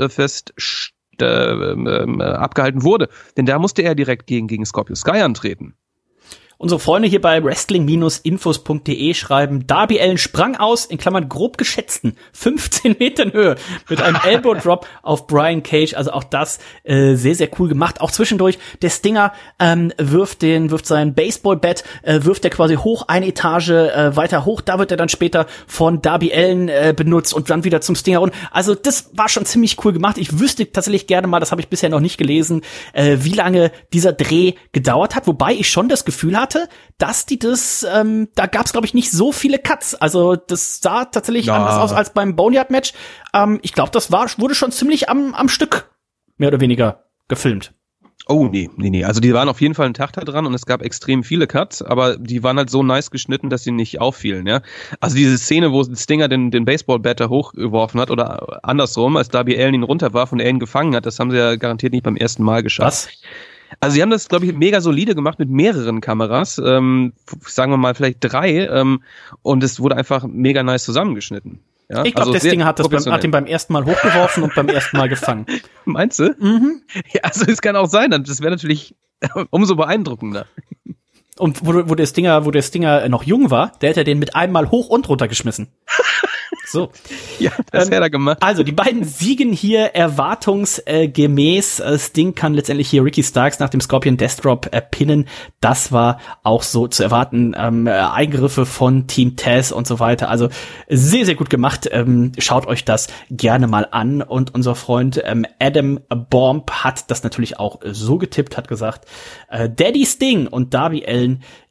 abgehalten wurde. Denn da musste er direkt gegen Scorpio Sky antreten. Unsere Freunde hier bei wrestling-infos.de schreiben, Darby Allin sprang aus, in Klammern grob geschätzten 15 Metern Höhe mit einem Elbow Drop auf Brian Cage. Also auch das sehr, sehr cool gemacht. Auch zwischendurch, der Stinger wirft sein Baseballbat, wirft er quasi hoch, eine Etage weiter hoch. Da wird er dann später von Darby Allin benutzt und dann wieder zum Stinger. Und also das war schon ziemlich cool gemacht. Ich wüsste tatsächlich gerne mal, das habe ich bisher noch nicht gelesen, wie lange dieser Dreh gedauert hat. Wobei ich schon das Gefühl hatte, dass die da gab es, glaube ich, nicht so viele Cuts. Also das sah tatsächlich anders aus als beim Boneyard-Match. Ich glaube, das wurde schon ziemlich am Stück mehr oder weniger gefilmt. Oh, nee. Also die waren auf jeden Fall einen Tag da dran und es gab extrem viele Cuts, aber die waren halt so nice geschnitten, dass sie nicht auffielen, ja. Also diese Szene, wo Stinger den Baseball-Batter hochgeworfen hat oder andersrum, als Darby Allin ihn runterwarf und er ihn gefangen hat, das haben sie ja garantiert nicht beim ersten Mal geschafft. Was? Also sie haben das, glaube ich, mega solide gemacht mit mehreren Kameras, sagen wir mal vielleicht 3, und es wurde einfach mega nice zusammengeschnitten. Ja? Ich glaube, also der Stinger hat ihn beim ersten Mal hochgeworfen und beim ersten Mal gefangen. Meinst du? Mhm. Ja, also es kann auch sein, das wäre natürlich umso beeindruckender. Und wo der Stinger noch jung war, der hätte den mit einmal hoch und runter geschmissen. So. Ja, das hätte er gemacht. Also, die beiden siegen hier erwartungsgemäß. Sting kann letztendlich hier Ricky Starks nach dem Scorpion Death Drop pinnen. Das war auch so zu erwarten. Eingriffe von Team Taz und so weiter. Also, sehr, sehr gut gemacht. Schaut euch das gerne mal an. Und unser Freund Adam Bomb hat das natürlich auch so getippt, hat gesagt, Daddy Sting und Darby Allin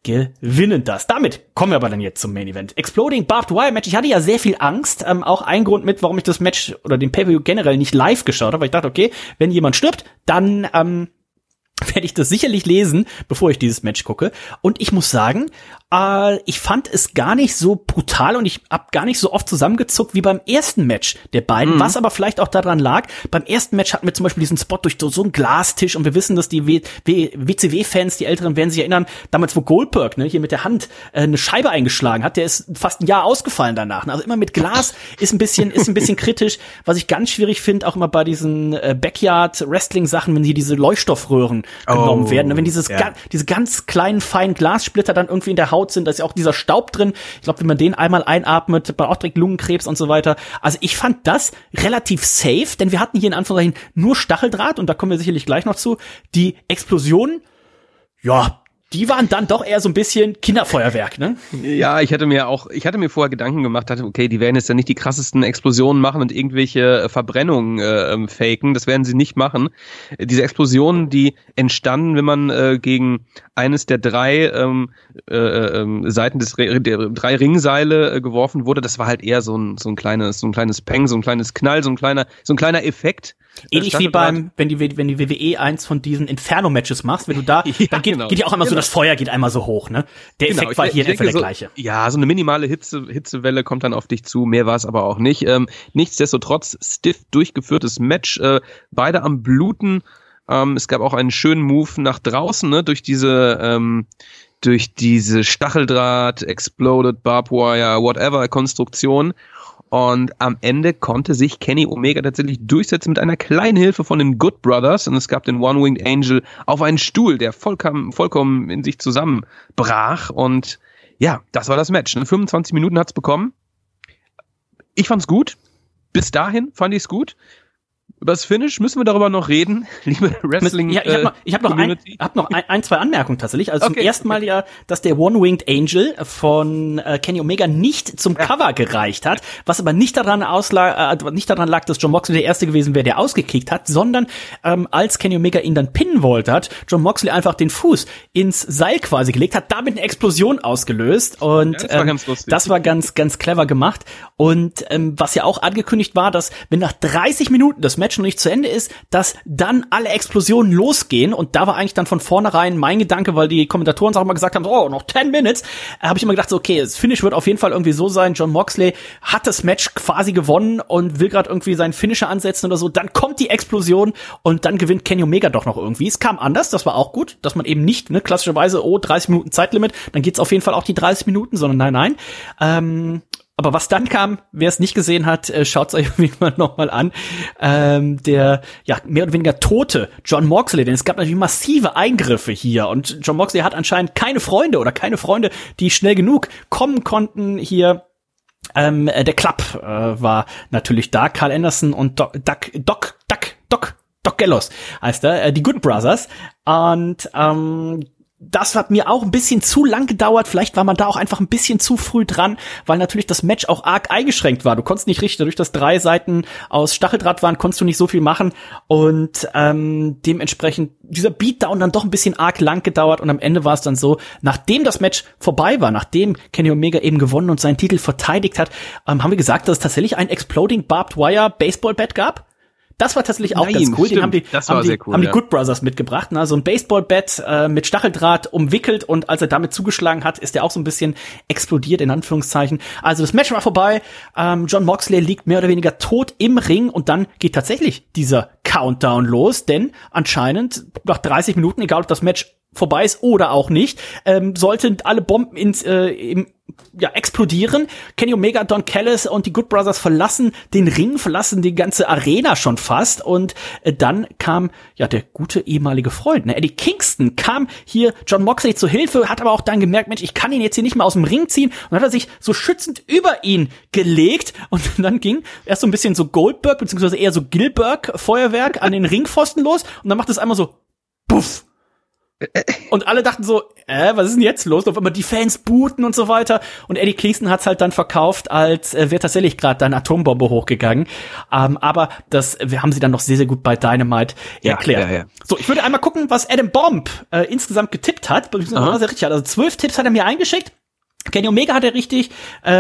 gewinnen das. Damit kommen wir aber dann jetzt zum Main Event. Exploding Barbed Wire Match. Ich hatte ja sehr viel Angst. Auch ein Grund mit, warum ich das Match oder den Pay-Per-View generell nicht live geschaut habe, weil ich dachte, okay, wenn jemand stirbt, dann werde ich das sicherlich lesen, bevor ich dieses Match gucke. Und ich muss sagen, ich fand es gar nicht so brutal und ich hab gar nicht so oft zusammengezuckt wie beim ersten Match der beiden, was aber vielleicht auch daran lag. Beim ersten Match hatten wir zum Beispiel diesen Spot durch so einen Glastisch und wir wissen, dass die WCW-Fans, die Älteren werden sich erinnern, damals wo Goldberg hier mit der Hand eine Scheibe eingeschlagen hat, der ist fast ein Jahr ausgefallen danach. Also immer mit Glas ist ein bisschen kritisch. Was ich ganz schwierig finde, auch immer bei diesen Backyard-Wrestling-Sachen, wenn hier diese Leuchtstoffröhren genommen werden. Wenn diese ganz kleinen, feinen Glassplitter dann irgendwie in der Haut sind, da ist ja auch dieser Staub drin. Ich glaube, wenn man den einmal einatmet, hat man auch direkt Lungenkrebs und so weiter. Also ich fand das relativ safe, denn wir hatten hier in Anführungszeichen nur Stacheldraht und da kommen wir sicherlich gleich noch zu. Die Explosionen, ja, die waren dann doch eher so ein bisschen Kinderfeuerwerk, ne? Ja, ich hatte mir vorher Gedanken gemacht, dachte, okay, die werden jetzt ja nicht die krassesten Explosionen machen und irgendwelche Verbrennungen faken, das werden sie nicht machen. Diese Explosionen, die entstanden, wenn man gegen eines der drei Seiten der drei Ringseile geworfen wurde, das war halt eher so ein kleines Peng, so ein kleines Knall, so ein kleiner Effekt. Ähnlich wie wenn die WWE eins von diesen Inferno-Matches machst, wenn du da, dann geht ja auch einmal so, das Feuer geht einmal so hoch, ne? Der Effekt war hier in etwa der gleiche. Ja, so eine minimale Hitzewelle kommt dann auf dich zu, mehr war es aber auch nicht. Nichtsdestotrotz, stiff durchgeführtes Match, beide am Bluten. Es gab auch einen schönen Move nach draußen, ne? Durch diese Stacheldraht, Exploded, Barbed Wire, whatever Konstruktion. Und am Ende konnte sich Kenny Omega tatsächlich durchsetzen mit einer kleinen Hilfe von den Good Brothers. Und es gab den One-Winged Angel auf einen Stuhl, der vollkommen in sich zusammenbrach. Und ja, das war das Match. 25 Minuten hat's bekommen. Ich fand's gut. Bis dahin fand ich's gut. Über das Finish müssen wir darüber noch reden, liebe Wrestling. Ja, ich hab noch ein, zwei Anmerkungen tatsächlich. Also okay. Zum ersten Mal ja, dass der One-Winged Angel von Kenny Omega nicht zum Cover gereicht hat, was aber nicht daran lag, dass Jon Moxley der Erste gewesen wäre, der ausgekickt hat, sondern als Kenny Omega ihn dann pinnen wollte, hat Jon Moxley einfach den Fuß ins Seil quasi gelegt, hat damit eine Explosion ausgelöst und ja, das war ganz, ganz clever gemacht. Und was ja auch angekündigt war, dass wenn nach 30 Minuten das Match noch nicht zu Ende ist, dass dann alle Explosionen losgehen und da war eigentlich dann von vornherein mein Gedanke, weil die Kommentatoren auch mal gesagt haben, oh, noch 10 Minutes, habe ich immer gedacht, so, okay, das Finish wird auf jeden Fall irgendwie so sein, Jon Moxley hat das Match quasi gewonnen und will gerade irgendwie seinen Finisher ansetzen oder so, dann kommt die Explosion und dann gewinnt Kenny Omega doch noch irgendwie. Es kam anders, das war auch gut, dass man eben nicht, ne, klassischerweise, 30 Minuten Zeitlimit, dann geht's auf jeden Fall auch die 30 Minuten, sondern nein. Aber was dann kam, wer es nicht gesehen hat, schaut's euch noch mal an. Der ja mehr oder weniger tote Jon Moxley, denn es gab natürlich massive Eingriffe hier und Jon Moxley hat anscheinend keine Freunde, die schnell genug kommen konnten hier. Der Club war natürlich da, Carl Anderson und Doc Gallows heißt er, die Good Brothers und das hat mir auch ein bisschen zu lang gedauert. Vielleicht war man da auch einfach ein bisschen zu früh dran, weil natürlich das Match auch arg eingeschränkt war. Du konntest nicht richtig, dadurch, dass 3 Seiten aus Stacheldraht waren, konntest du nicht so viel machen. Und dementsprechend dieser Beatdown dann doch ein bisschen arg lang gedauert. Und am Ende war es dann so, nachdem das Match vorbei war, nachdem Kenny Omega eben gewonnen und seinen Titel verteidigt hat, haben wir gesagt, dass es tatsächlich ein Exploding Barbed Wire Baseball-Bat gab. Das war tatsächlich auch ganz cool. Den haben die Good Brothers mitgebracht. So ein Baseball-Bat mit Stacheldraht umwickelt und als er damit zugeschlagen hat, ist er auch so ein bisschen explodiert, in Anführungszeichen. Also das Match war vorbei. Jon Moxley liegt mehr oder weniger tot im Ring und dann geht tatsächlich dieser Countdown los, denn anscheinend nach 30 Minuten, egal ob das Match vorbei ist oder auch nicht, sollten alle Bomben explodieren. Kenny Omega, Don Callis und die Good Brothers verlassen den Ring, verlassen die ganze Arena schon fast und dann kam ja der gute ehemalige Freund, ne? Eddie Kingston kam hier Jon Moxley zur Hilfe, hat aber auch dann gemerkt, Mensch, ich kann ihn jetzt hier nicht mehr aus dem Ring ziehen und hat er sich so schützend über ihn gelegt und dann ging erst so ein bisschen so Goldberg, beziehungsweise eher so Gilberg Feuerwerk an den Ringpfosten los und dann macht es einmal so puff. Und alle dachten so, was ist denn jetzt los? Auf einmal die Fans booten und so weiter. Und Eddie Kingston hat's halt dann verkauft, als wäre tatsächlich gerade da eine Atombombe hochgegangen. Aber das haben sie dann noch sehr, sehr gut bei Dynamite erklärt. Ja. So, ich würde einmal gucken, was Adam Bomb insgesamt getippt hat. Also 12 Tipps hat er mir eingeschickt. Kenny Omega hat er richtig,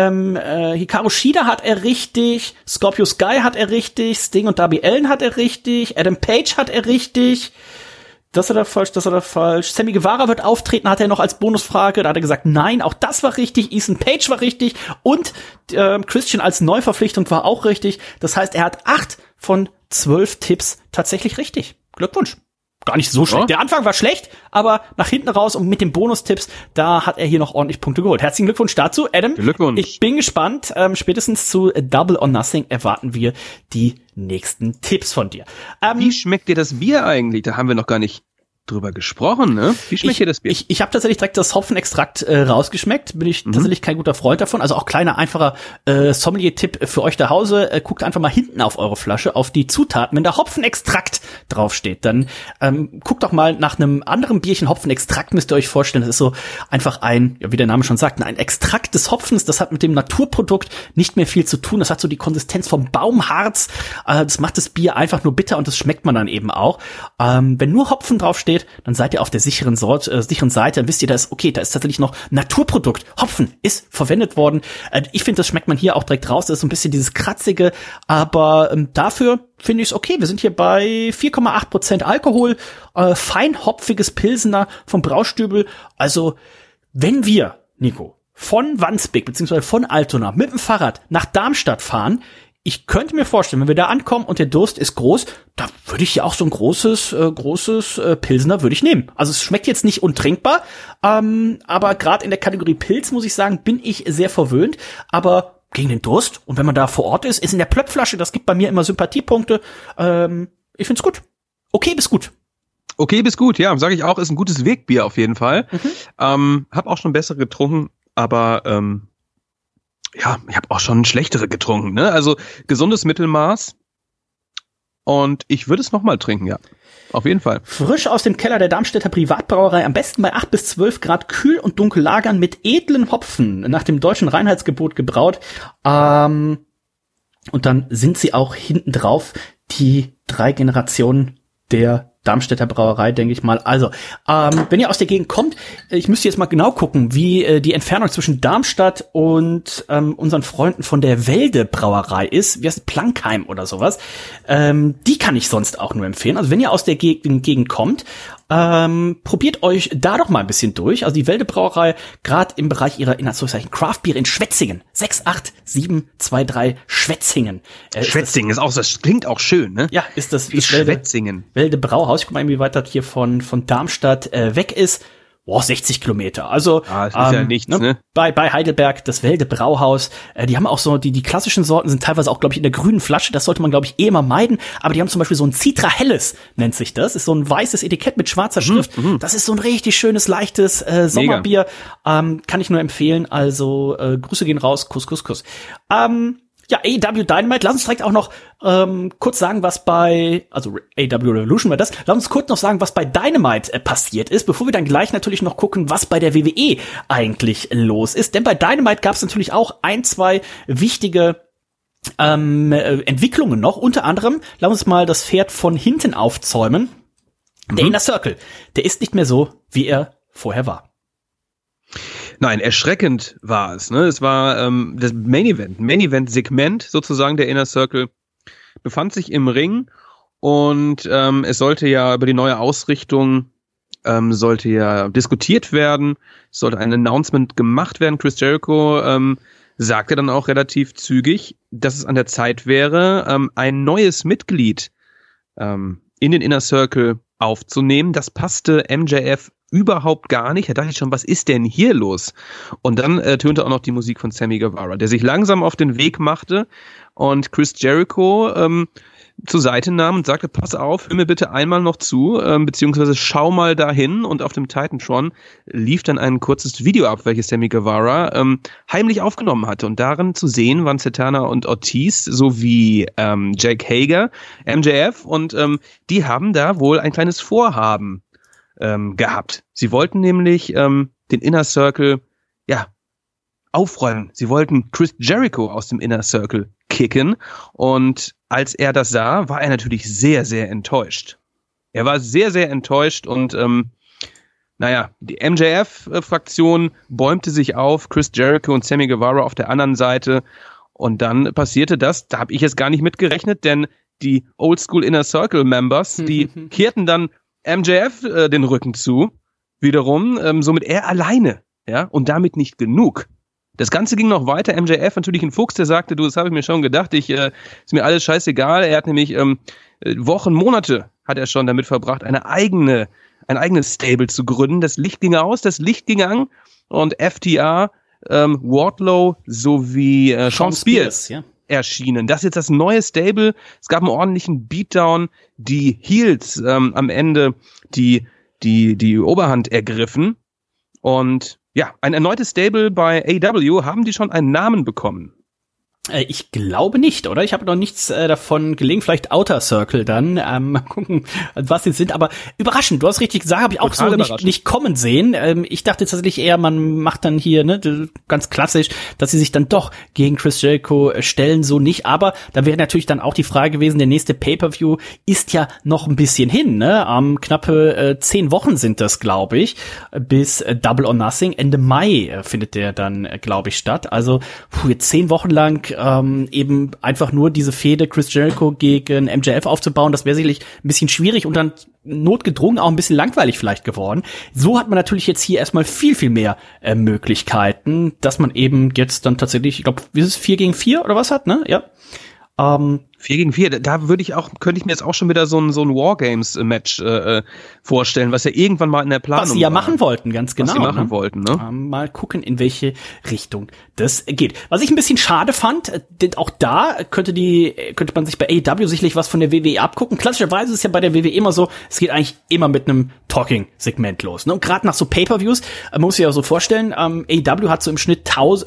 Hikaru Shida hat er richtig, Scorpio Sky hat er richtig, Sting und Darby Allin hat er richtig, Adam Page hat er richtig. Das hat er falsch. Sammy Guevara wird auftreten, hat er noch als Bonusfrage. Da hat er gesagt, nein, auch das war richtig. Ethan Page war richtig. Und Christian als Neuverpflichtung war auch richtig. Das heißt, er hat 8 von 12 Tipps tatsächlich richtig. Glückwunsch. Gar nicht so schlecht. Der Anfang war schlecht, aber nach hinten raus und mit den Bonustipps, da hat er hier noch ordentlich Punkte geholt. Herzlichen Glückwunsch dazu, Adam. Glückwunsch. Ich bin gespannt. Spätestens zu Double or Nothing erwarten wir die nächsten Tipps von dir. Wie schmeckt dir das Bier eigentlich? Da haben wir noch gar nicht drüber gesprochen, ne? Wie schmeckt dir das Bier? Ich habe tatsächlich direkt das Hopfenextrakt rausgeschmeckt. Bin ich tatsächlich kein guter Freund davon. Also auch kleiner, einfacher Sommelier-Tipp für euch zu Hause. Guckt einfach mal hinten auf eure Flasche, auf die Zutaten. Wenn da Hopfenextrakt draufsteht, dann guckt doch mal nach einem anderen Bierchen Hopfenextrakt, müsst ihr euch vorstellen. Das ist so einfach ein, ja, wie der Name schon sagt, ein Extrakt des Hopfens. Das hat mit dem Naturprodukt nicht mehr viel zu tun. Das hat so die Konsistenz vom Baumharz. Das macht das Bier einfach nur bitter und das schmeckt man dann eben auch. Wenn nur Hopfen draufsteht, dann seid ihr auf der sicheren Seite, dann wisst ihr, da ist tatsächlich noch Naturprodukt. Hopfen ist verwendet worden. Ich finde, das schmeckt man hier auch direkt raus. Das ist so ein bisschen dieses Kratzige, aber dafür finde ich es okay. Wir sind hier bei 4,8% Alkohol, feinhopfiges Pilsener vom Braustübel. Also, wenn wir, Nico, von Wandsbek bzw. von Altona mit dem Fahrrad nach Darmstadt fahren, ich könnte mir vorstellen, wenn wir da ankommen und der Durst ist groß, da würde ich ja auch so ein großes Pilsner würde ich nehmen. Also es schmeckt jetzt nicht untrinkbar, aber gerade in der Kategorie Pilz, muss ich sagen, bin ich sehr verwöhnt. Aber gegen den Durst und wenn man da vor Ort ist in der Plöppflasche, das gibt bei mir immer Sympathiepunkte. Ich find's gut. Okay bis gut. Okay bis gut, ja, sage ich auch, ist ein gutes Wegbier auf jeden Fall. Hab auch schon bessere getrunken, aber ja, ich habe auch schon schlechtere getrunken, ne? Also gesundes Mittelmaß. Und ich würde es nochmal trinken, ja. Auf jeden Fall. Frisch aus dem Keller der Darmstädter Privatbrauerei, am besten bei 8 bis 12 Grad kühl und dunkel lagern mit edlen Hopfen, nach dem deutschen Reinheitsgebot gebraut. Und dann sind sie auch hinten drauf, die 3 Generationen der Darmstädter Brauerei, denke ich mal. Also, wenn ihr aus der Gegend kommt, ich müsste jetzt mal genau gucken, wie die Entfernung zwischen Darmstadt und unseren Freunden von der Welde Brauerei ist. Wie heißt es? Plankheim oder sowas. Die kann ich sonst auch nur empfehlen. Also, wenn ihr aus der Gegend kommt, probiert euch da doch mal ein bisschen durch. Also die Welde Brauerei, gerade im Bereich ihrer Craft-Bier in Schwetzingen. 68723 Schwetzingen. Schwetzingen ist auch, das klingt auch schön, ne? Ja, ist das Schwetzingen. Welde Brauhaus. Ich guck mal, wie weit das hier von Darmstadt weg ist. 60 Kilometer. Also das ist ja nichts, ne? Bei Heidelberg, das Welde Brauhaus, die haben auch so, die klassischen Sorten sind teilweise auch, glaube ich, in der grünen Flasche. Das sollte man, glaube ich, immer meiden. Aber die haben zum Beispiel so ein Citra Helles, nennt sich das. Ist so ein weißes Etikett mit schwarzer Schrift. Das ist so ein richtig schönes, leichtes Sommerbier. Kann ich nur empfehlen. Also Grüße gehen raus. Kuss. Ja, AEW Dynamite, lass uns direkt auch noch kurz sagen, was also AEW Revolution war das, lass uns kurz noch sagen, was bei Dynamite passiert ist, bevor wir dann gleich natürlich noch gucken, was bei der WWE eigentlich los ist. Denn bei Dynamite gab es natürlich auch 1, 2 wichtige Entwicklungen noch. Unter anderem, lass uns mal das Pferd von hinten aufzäumen. Der Inner Circle, der ist nicht mehr so, wie er vorher war. Nein, erschreckend war es. Ne? Es war das Main Event-Segment sozusagen der Inner Circle befand sich im Ring und es sollte ja über die neue Ausrichtung sollte ja diskutiert werden. Es sollte ein Announcement gemacht werden. Chris Jericho sagte dann auch relativ zügig, dass es an der Zeit wäre, ein neues Mitglied in den Inner Circle aufzunehmen. Das passte MJF überhaupt gar nicht. Da dachte ich schon, was ist denn hier los? Und dann tönte auch noch die Musik von Sammy Guevara, der sich langsam auf den Weg machte und Chris Jericho zur Seite nahm und sagte, pass auf, hör mir bitte einmal noch zu, beziehungsweise schau mal dahin. Und auf dem Titantron lief dann ein kurzes Video ab, welches Sammy Guevara heimlich aufgenommen hatte. Und darin zu sehen waren Santana und Ortiz sowie Jake Hager, MJF, und die haben da wohl ein kleines Vorhaben gehabt. Sie wollten nämlich den Inner Circle aufräumen. Sie wollten Chris Jericho aus dem Inner Circle kicken und als er das sah, war er natürlich sehr, sehr enttäuscht. Er war sehr, sehr enttäuscht und die MJF-Fraktion bäumte sich auf, Chris Jericho und Sammy Guevara auf der anderen Seite und dann passierte das, da habe ich jetzt gar nicht mitgerechnet, denn die Oldschool Inner Circle Members, die kehrten dann MJF den Rücken zu, wiederum, somit er alleine, ja, und damit nicht genug. Das Ganze ging noch weiter. MJF, natürlich ein Fuchs, der sagte, das habe ich mir schon gedacht, ist mir alles scheißegal. Er hat nämlich Wochen, Monate hat er schon damit verbracht, ein eigenes Stable zu gründen. Das Licht ging aus, das Licht ging an und FTR, Wardlow sowie Shawn Spears erschienen. Das ist jetzt das neue Stable. Es gab einen ordentlichen Beatdown. Die Heels am Ende die Oberhand ergriffen und ja, ein erneutes Stable bei AEW. Haben die schon einen Namen bekommen? Ich glaube nicht, oder? Ich habe noch nichts davon gelegen. Vielleicht Outer Circle dann. Mal gucken, was sie sind. Aber überraschend, du hast richtig gesagt, habe ich auch so nicht kommen sehen. Ich dachte tatsächlich eher, man macht dann hier ganz klassisch, dass sie sich dann doch gegen Chris Jericho stellen, so nicht. Aber da wäre natürlich dann auch die Frage gewesen, der nächste Pay-Per-View ist ja noch ein bisschen hin, ne? Knappe 10 Wochen sind das, glaube ich, bis Double or Nothing. Ende Mai findet der dann, glaube ich, statt. Also jetzt 10 Wochen lang eben einfach nur diese Fehde Chris Jericho gegen MJF aufzubauen, das wäre sicherlich ein bisschen schwierig und dann notgedrungen auch ein bisschen langweilig vielleicht geworden. So hat man natürlich jetzt hier erstmal viel, viel mehr Möglichkeiten, dass man eben jetzt dann tatsächlich, ich glaube, wie ist es, 4 gegen 4 oder was hat, ne? Ja. 4 gegen 4, da könnte ich mir jetzt auch schon wieder so ein Wargames-Match vorstellen, was ja irgendwann mal in der Planung war. Was sie ja machen wollten, ganz genau. Was sie machen wollten, ne? Mal gucken, in welche Richtung das geht. Was ich ein bisschen schade fand, denn auch da könnte man sich bei AEW sicherlich was von der WWE abgucken. Klassischerweise ist es ja bei der WWE immer so, es geht eigentlich immer mit einem Talking-Segment los, ne? Und gerade nach so Pay-Per-Views, man muss sich ja so vorstellen, AEW hat so im Schnitt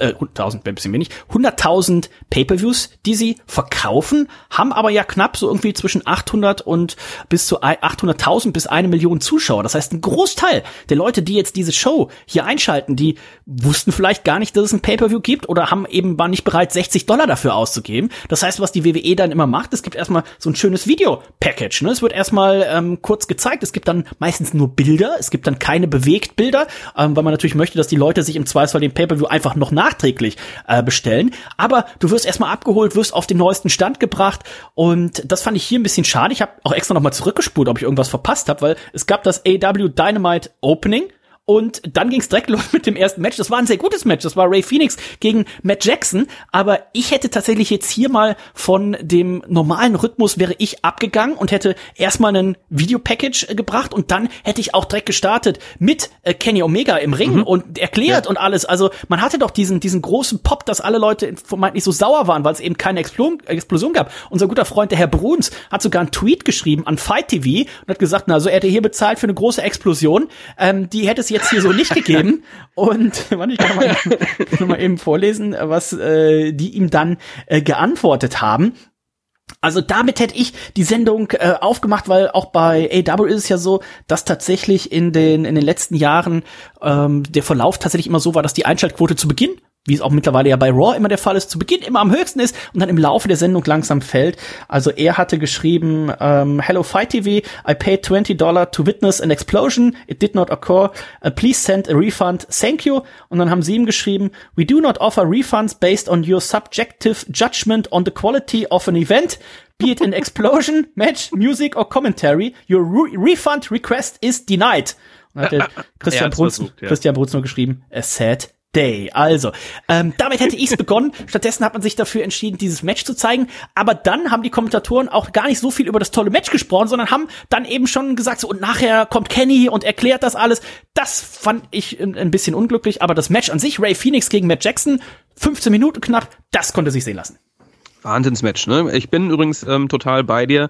100.000 Pay-Per-Views, die sie verkaufen, haben aber ja knapp so irgendwie zwischen 800 und bis zu 800.000 bis 1 Million Zuschauer. Das heißt, ein Großteil der Leute, die jetzt diese Show hier einschalten, die wussten vielleicht gar nicht, dass es ein Pay-Per-View gibt oder waren nicht bereit, $60 dafür auszugeben. Das heißt, was die WWE dann immer macht, es gibt erstmal so ein schönes Video-Package, ne? Es wird erstmal kurz gezeigt, es gibt dann meistens nur Bilder, es gibt dann keine Bewegtbilder, weil man natürlich möchte, dass die Leute sich im Zweifelsfall den Pay-Per-View einfach noch nachträglich bestellen. Aber du wirst erstmal abgeholt, wirst auf den neuesten Stand gebracht und das fand ich hier ein bisschen schade. Ich habe auch extra nochmal zurückgespult, ob ich irgendwas verpasst habe, weil es gab das AEW Dynamite Opening und dann ging's direkt los mit dem ersten Match. Das war ein sehr gutes Match. Das war Ray Phoenix gegen Matt Jackson. Aber ich hätte tatsächlich jetzt hier mal von dem normalen Rhythmus wäre ich abgegangen und hätte erstmal einen Videopackage gebracht und dann hätte ich auch direkt gestartet mit Kenny Omega im Ring und erklärt und alles. Also man hatte doch diesen großen Pop, dass alle Leute vermeintlich so sauer waren, weil es eben keine Explosion gab. Unser guter Freund, der Herr Bruns, hat sogar einen Tweet geschrieben an Fight TV und hat gesagt, also er hätte hier bezahlt für eine große Explosion. Die hätte es jetzt hier so nicht gegeben und ich kann noch mal eben vorlesen, was die ihm dann geantwortet haben. Also damit hätte ich die Sendung aufgemacht, weil auch bei AEW ist es ja so, dass tatsächlich in den letzten Jahren der Verlauf tatsächlich immer so war, dass die Einschaltquote zu Beginn, wie es auch mittlerweile ja bei Raw immer der Fall ist, zu Beginn immer am höchsten ist und dann im Laufe der Sendung langsam fällt. Also er hatte geschrieben, Hello Fight TV, I paid $20 to witness an explosion. It did not occur. Please send a refund. Thank you. Und dann haben sie ihm geschrieben, we do not offer refunds based on your subjective judgment on the quality of an event. Be it an explosion, match, music or commentary. Your refund request is denied. Und dann hat der Christian Bruns nur geschrieben, a sad day. Also, damit hätte ich's begonnen. Stattdessen hat man sich dafür entschieden, dieses Match zu zeigen. Aber dann haben die Kommentatoren auch gar nicht so viel über das tolle Match gesprochen, sondern haben dann eben schon gesagt, so, und nachher kommt Kenny und erklärt das alles. Das fand ich ein bisschen unglücklich. Aber das Match an sich, Ray Phoenix gegen Matt Jackson, 15 Minuten knapp, das konnte sich sehen lassen. Wahnsinnsmatch, ne? Ich bin übrigens total bei dir.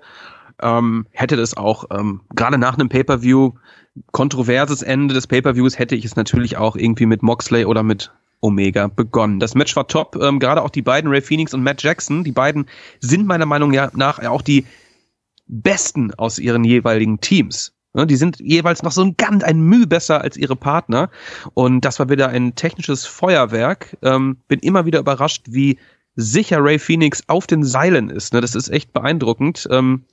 Hätte das auch, gerade nach einem Pay-Per-View, kontroverses Ende des Pay-Per-Views, hätte ich es natürlich auch irgendwie mit Moxley oder mit Omega begonnen. Das Match war top, gerade auch die beiden, Ray Phoenix und Matt Jackson, die beiden sind meiner Meinung nach auch die Besten aus ihren jeweiligen Teams. Die sind jeweils noch so ein Mühe besser als ihre Partner. Und das war wieder ein technisches Feuerwerk. Bin immer wieder überrascht, wie sicher Rey Fenix auf den Seilen ist. Das ist echt beeindruckend.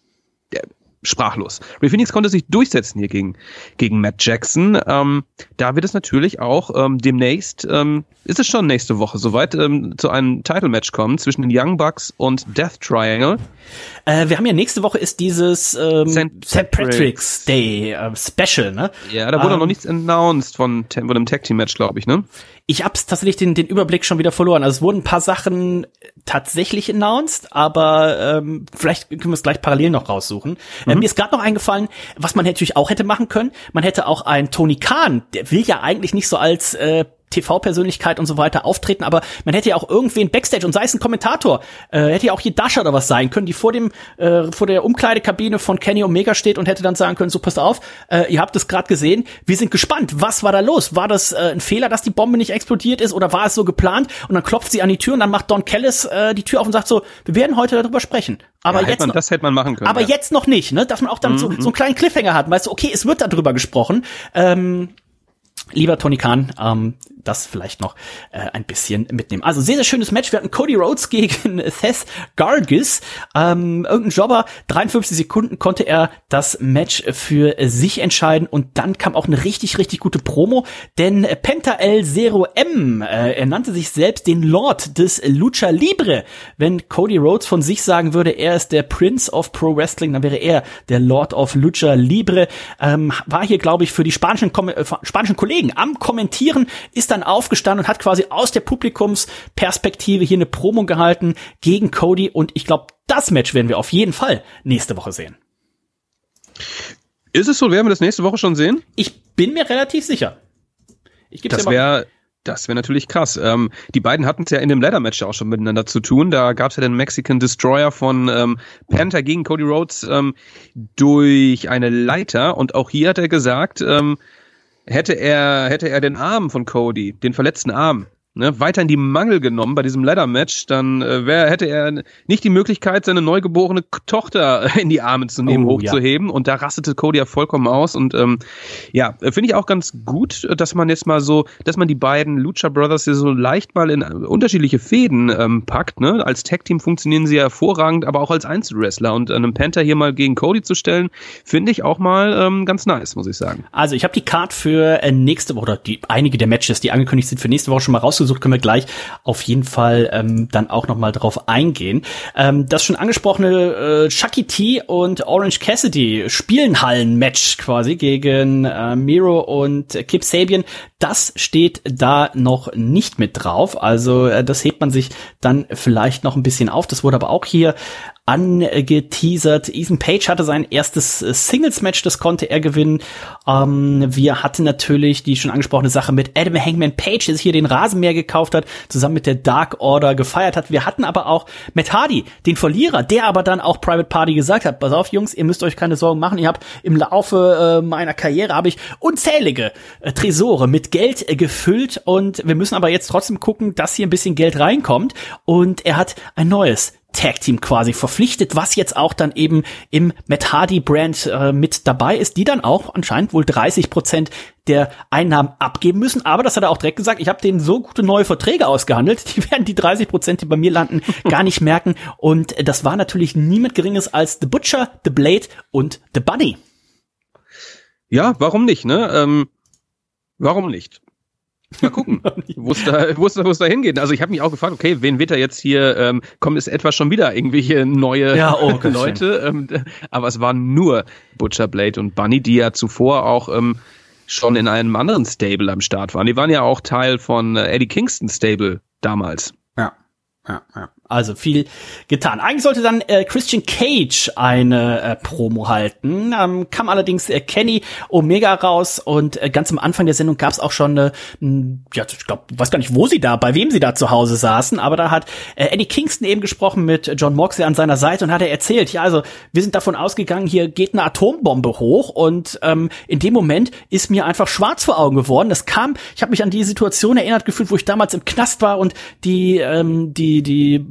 Sprachlos. Rey Fenix konnte sich durchsetzen hier gegen Matt Jackson. Da wird es natürlich auch demnächst, ist es schon nächste Woche soweit, zu einem Title-Match kommen zwischen den Young Bucks und Death Triangle. Wir haben ja nächste Woche ist dieses St. Patrick's Day Special, ne? Ja, da wurde noch nichts announced von dem Tag-Team-Match, glaube ich, ne? Ich hab's tatsächlich den Überblick schon wieder verloren. Also es wurden ein paar Sachen tatsächlich announced, aber vielleicht können wir es gleich parallel noch raussuchen. Mir ist gerade noch eingefallen, was man natürlich auch hätte machen können. Man hätte auch einen Tony Khan, der will ja eigentlich nicht so als TV-Persönlichkeit und so weiter auftreten, aber man hätte ja auch irgendwen Backstage und sei es ein Kommentator, hätte ja auch hier Dasha oder was sein können, die vor der Umkleidekabine von Kenny Omega steht und hätte dann sagen können, so passt auf, ihr habt es gerade gesehen, wir sind gespannt, was war da los? War das ein Fehler, dass die Bombe nicht explodiert ist oder war es so geplant? Und dann klopft sie an die Tür und dann macht Don Callis die Tür auf und sagt so, wir werden heute darüber sprechen. Aber ja, das hätte man machen können. Aber jetzt noch nicht, ne? Dass man auch dann so einen kleinen Cliffhanger hat, weißt du, okay, es wird darüber gesprochen. Lieber Tony Khan, das vielleicht noch ein bisschen mitnehmen. Also sehr, sehr schönes Match. Wir hatten Cody Rhodes gegen Seth Gargis. Irgendein Jobber, 53 Sekunden konnte er das Match für sich entscheiden und dann kam auch eine richtig, richtig gute Promo, denn Penta El Zero M, er nannte sich selbst den Lord des Lucha Libre. Wenn Cody Rhodes von sich sagen würde, er ist der Prince of Pro Wrestling, dann wäre er der Lord of Lucha Libre. War hier, glaube ich, für die spanischen Kollegen am Kommentieren, ist dann aufgestanden und hat quasi aus der Publikumsperspektive hier eine Promo gehalten gegen Cody und ich glaube, das Match werden wir auf jeden Fall nächste Woche sehen. Ist es so, werden wir das nächste Woche schon sehen? Ich bin mir relativ sicher. Das wäre natürlich krass. Die beiden hatten es ja in dem Ladder-Match auch schon miteinander zu tun. Da gab es ja den Mexican Destroyer von Penta gegen Cody Rhodes durch eine Leiter und auch hier hat er gesagt, hätte er den Arm von Cody, den verletzten Arm, weiter in die Mangel genommen bei diesem Ladder-Match, dann hätte er nicht die Möglichkeit, seine neugeborene Tochter in die Arme zu nehmen, hochzuheben. Ja. Und da rastete Cody ja vollkommen aus. Und finde ich auch ganz gut, dass man jetzt mal so, dass man die beiden Lucha Brothers hier so leicht mal in unterschiedliche Fäden packt. Ne? Als Tag-Team funktionieren sie ja hervorragend, aber auch als Einzelwrestler. Und einen Penta hier mal gegen Cody zu stellen, finde ich auch mal ganz nice, muss ich sagen. Also ich habe die Card für nächste Woche, oder einige der Matches, die angekündigt sind, für nächste Woche schon mal rausgesucht, können wir gleich auf jeden Fall dann auch nochmal drauf eingehen. Das schon angesprochene Chucky T und Orange Cassidy spielen Hallen-Match quasi gegen Miro und Kip Sabian. Das steht da noch nicht mit drauf. Also das hebt man sich dann vielleicht noch ein bisschen auf. Das wurde aber auch hier angeteasert. Ethan Page hatte sein erstes Singles-Match, das konnte er gewinnen. Wir hatten natürlich die schon angesprochene Sache mit Adam Hangman Page, der sich hier den Rasenmäher gekauft hat, zusammen mit der Dark Order gefeiert hat. Wir hatten aber auch Matt Hardy, den Verlierer, der aber dann auch Private Party gesagt hat, pass auf Jungs, ihr müsst euch keine Sorgen machen, ich habe im Laufe meiner Karriere habe ich unzählige Tresore mit Geld gefüllt und wir müssen aber jetzt trotzdem gucken, dass hier ein bisschen Geld reinkommt und er hat ein neues Tag-Team quasi verpflichtet, was jetzt auch dann eben im Matt Hardy-Brand mit dabei ist, die dann auch anscheinend wohl 30% der Einnahmen abgeben müssen. Aber das hat er auch direkt gesagt, ich habe denen so gute neue Verträge ausgehandelt, die werden die 30%, die bei mir landen, gar nicht merken. Und das war natürlich niemand Geringes als The Butcher, The Blade und The Bunny. Ja, warum nicht, ne? Warum nicht? Mal gucken, wo es da hingeht. Also ich habe mich auch gefragt, okay, wen wird da jetzt hier, kommen es etwa schon wieder irgendwelche neue Leute, aber es waren nur Butcher, Blade und Bunny, die ja zuvor auch schon in einem anderen Stable am Start waren. Die waren ja auch Teil von Eddie Kingston Stable damals. Ja. Also viel getan. Eigentlich sollte dann Christian Cage eine Promo halten. Kam allerdings Kenny Omega raus und ganz am Anfang der Sendung gab es auch schon ich glaube, weiß gar nicht, bei wem sie da zu Hause saßen, aber da hat Eddie Kingston eben gesprochen mit John Moxley an seiner Seite und hat er erzählt, ja, also wir sind davon ausgegangen, hier geht eine Atombombe hoch und in dem Moment ist mir einfach schwarz vor Augen geworden. Ich habe mich an die Situation erinnert gefühlt, wo ich damals im Knast war und die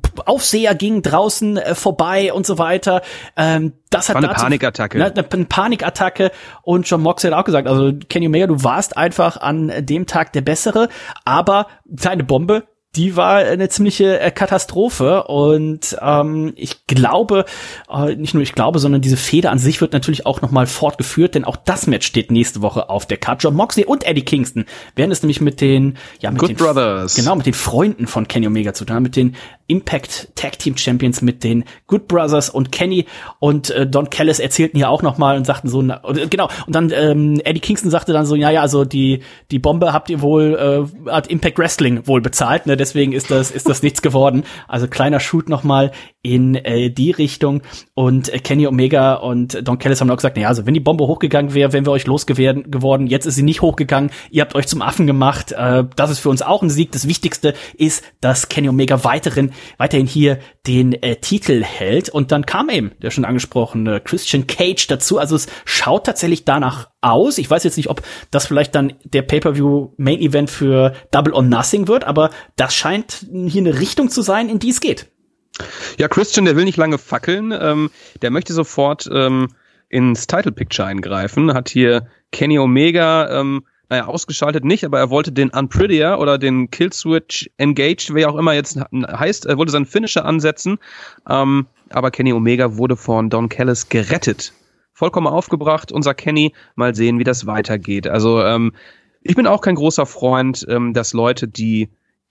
Aufseher ging draußen vorbei und so weiter. Das hat war eine Panikattacke. Eine Panikattacke. Und Jon Moxley hat auch gesagt, also Kenny Omega, du warst einfach an dem Tag der Bessere, aber deine Bombe, die war eine ziemliche Katastrophe und ich glaube, nicht nur ich glaube, sondern diese Fehde an sich wird natürlich auch nochmal fortgeführt, denn auch das Match steht nächste Woche auf der Karte. Jon Moxley und Eddie Kingston werden es nämlich mit den Good Brothers. Genau, mit den Freunden von Kenny Omega zu tun haben, mit den Impact Tag Team Champions, mit den Good Brothers und Kenny und Don Callis erzählten ja auch nochmal und sagten so, genau, und dann Eddie Kingston sagte dann so, ja, also die Bombe habt ihr wohl, hat Impact Wrestling wohl bezahlt, ne, deswegen ist das nichts geworden. Also kleiner Shoot nochmal in die Richtung und Kenny Omega und Don Callis haben auch gesagt, also wenn die Bombe hochgegangen wäre, wären wir euch geworden, jetzt ist sie nicht hochgegangen, ihr habt euch zum Affen gemacht, das ist für uns auch ein Sieg. Das Wichtigste ist, dass Kenny Omega weiterhin hier den Titel hält und dann kam eben der schon angesprochene Christian Cage dazu, also es schaut tatsächlich danach aus. Ich weiß jetzt nicht, ob das vielleicht dann der Pay-Per-View Main Event für Double or Nothing wird, aber das scheint hier eine Richtung zu sein, in die es geht. Ja, Christian, der will nicht lange fackeln, der möchte sofort ins Title Picture eingreifen, hat hier Kenny Omega ausgeschaltet nicht, aber er wollte den Unprettier oder den Killswitch Engaged, wer auch immer jetzt heißt, er wollte seinen Finisher ansetzen, aber Kenny Omega wurde von Don Callis gerettet. Vollkommen aufgebracht, unser Kenny, mal sehen, wie das weitergeht. Also ich bin auch kein großer Freund, dass Leute, die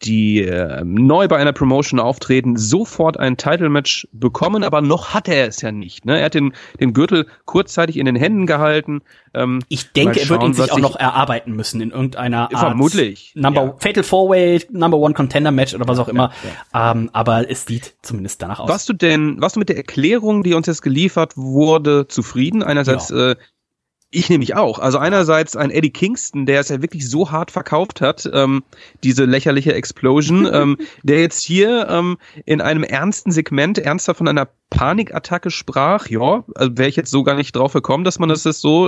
neu bei einer Promotion auftreten, sofort ein Title-Match bekommen, aber noch hat er es ja nicht. Ne? Er hat den Gürtel kurzzeitig in den Händen gehalten. Ich denke, er wird ihn sich auch noch erarbeiten müssen in irgendeiner Art. Vermutlich. Fatal 4-Way, Number One Contender Match oder was auch immer. Ja. Aber es sieht zumindest danach aus. Warst du mit der Erklärung, die uns jetzt geliefert wurde, zufrieden? Einerseits, ich nämlich auch. Also einerseits ein Eddie Kingston, der es ja wirklich so hart verkauft hat, diese lächerliche Explosion, der jetzt hier in einem ernsten Segment ernsthaft von einer Panikattacke sprach. Ja, also wäre ich jetzt so gar nicht drauf gekommen, dass man das jetzt so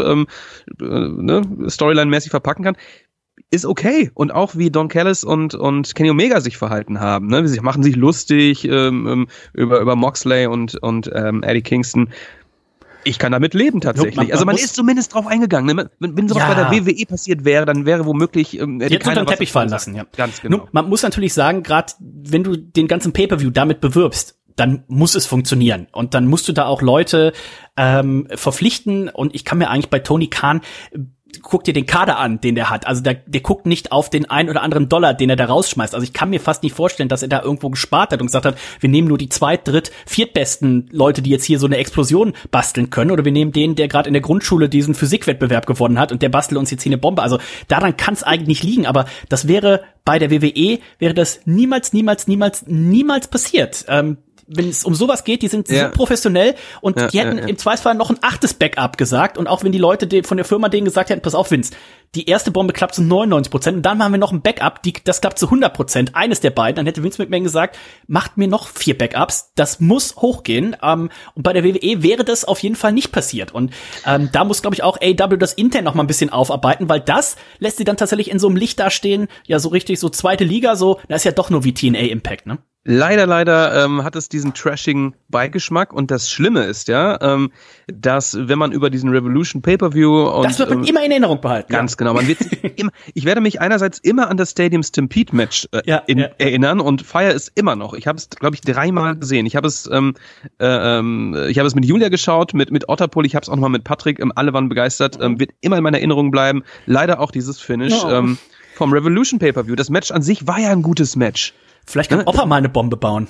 Storyline-mäßig verpacken kann. Ist okay. Und auch wie Don Callis und Kenny Omega sich verhalten haben. Ne? Sie machen sich lustig über Moxley und Eddie Kingston. Ich kann damit leben tatsächlich. Man ist zumindest drauf eingegangen. Ne? Wenn sowas bei der WWE passiert wäre, dann wäre womöglich jetzt unter den Teppich fallen lassen. Ja. Ganz genau. Nun, man muss natürlich sagen, gerade wenn du den ganzen Pay-Per-View damit bewirbst, dann muss es funktionieren. Und dann musst du da auch Leute verpflichten. Und ich kann mir eigentlich bei Tony Khan, guck dir den Kader an, den der hat. Also der guckt nicht auf den ein oder anderen Dollar, den er da rausschmeißt. Also ich kann mir fast nicht vorstellen, dass er da irgendwo gespart hat und gesagt hat, wir nehmen nur die 2., 3., 4. besten Leute, die jetzt hier so eine Explosion basteln können. Oder wir nehmen den, der gerade in der Grundschule diesen Physikwettbewerb gewonnen hat und der bastelt uns jetzt hier eine Bombe. Also daran kann es eigentlich nicht liegen. Aber das wäre bei der WWE, wäre das niemals passiert. Wenn es um sowas geht, die sind so professionell und die hätten im Zweifelsfall noch ein 8. Backup gesagt und auch wenn die Leute von der Firma denen gesagt hätten, pass auf Vince, die erste Bombe klappt zu 99% und dann machen wir noch ein Backup, das klappt zu 100%, eines der beiden, dann hätte Vince McMahon gesagt, macht mir noch 4 Backups, das muss hochgehen und bei der WWE wäre das auf jeden Fall nicht passiert und da muss, glaube ich, auch AEW das intern noch mal ein bisschen aufarbeiten, weil das lässt sie dann tatsächlich in so einem Licht dastehen, ja so richtig, so 2. Liga, so, das ist ja doch nur wie TNA Impact, ne? Leider hat es diesen Trashing-Beigeschmack und das Schlimme ist dass wenn man über diesen Revolution Pay-Per-View und das wird man immer in Erinnerung behalten. Ganz genau, man wird immer, ich werde mich einerseits immer an das Stadium Stampede Match erinnern und feiere es immer noch. Ich habe es, glaube ich, 3-mal gesehen. Ich habe es mit Julia geschaut, mit Otterpool, ich habe es auch nochmal mit Patrick, alle waren begeistert, wird immer in meiner Erinnerung bleiben. Leider auch dieses Finish vom Revolution Pay-Per-View. Das Match an sich war ja ein gutes Match. Vielleicht kann Opa mal eine Bombe bauen.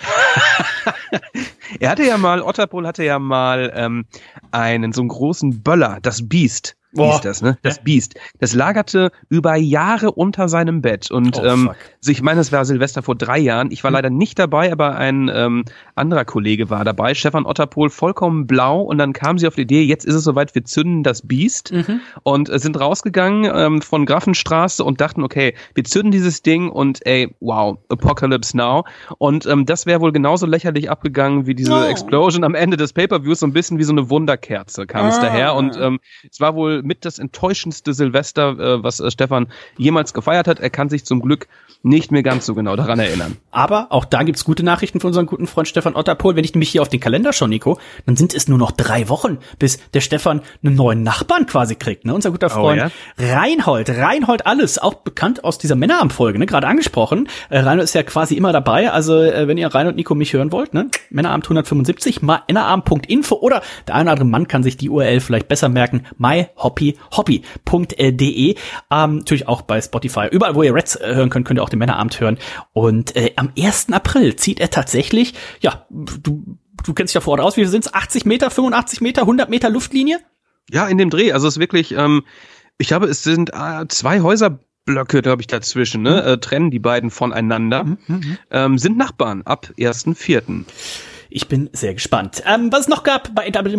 Otterpool hatte ja mal einen so einen großen Böller, das Beast. Hieß das, ne? Das Beast. Das lagerte über Jahre unter seinem Bett. Und ich meine, es war Silvester vor 3 Jahren. Ich war leider nicht dabei, aber ein anderer Kollege war dabei. Stefan Otterpohl, vollkommen blau. Und dann kam sie auf die Idee, jetzt ist es soweit, wir zünden das Beast. Und sind rausgegangen von Grafenstraße und dachten, okay, wir zünden dieses Ding und wow, Apocalypse Now. Und das wäre wohl genauso lächerlich abgegangen wie diese Explosion am Ende des Pay-Per-Views. So ein bisschen wie so eine Wunderkerze kam es daher. Und es war wohl wohl mit das enttäuschendste Silvester, was Stefan jemals gefeiert hat. Er kann sich zum Glück nicht mehr ganz so genau daran erinnern. Aber auch da gibt's gute Nachrichten von unserem guten Freund Stefan Otterpohl. Wenn ich nämlich hier auf den Kalender schaue, Nico, dann sind es nur noch 3 Wochen, bis der Stefan einen neuen Nachbarn quasi kriegt. Ne? Unser guter Freund Reinhold Alles, auch bekannt aus dieser Männerabend-Folge, ne? Gerade angesprochen. Reinhold ist ja quasi immer dabei. Also wenn ihr Reinhold Nico mich hören wollt, ne? Männerabend 175, männerabend.info oder der eine oder andere Mann kann sich die URL vielleicht besser merken, myhobbyhobby.de. Natürlich auch bei Spotify. Überall, wo ihr Reds hören könnt ihr auch den Männerabend hören. Und am 1. April zieht er tatsächlich, ja, du kennst dich ja vor Ort aus, wie viel sind's? 80 Meter, 85 Meter, 100 Meter Luftlinie? Ja, in dem Dreh. Also es ist wirklich, ich glaube, es sind 2 Häuserblöcke, glaube ich, dazwischen, ne? Trennen die beiden voneinander. Sind Nachbarn ab 1.4. Ich bin sehr gespannt. Was es noch gab bei AEW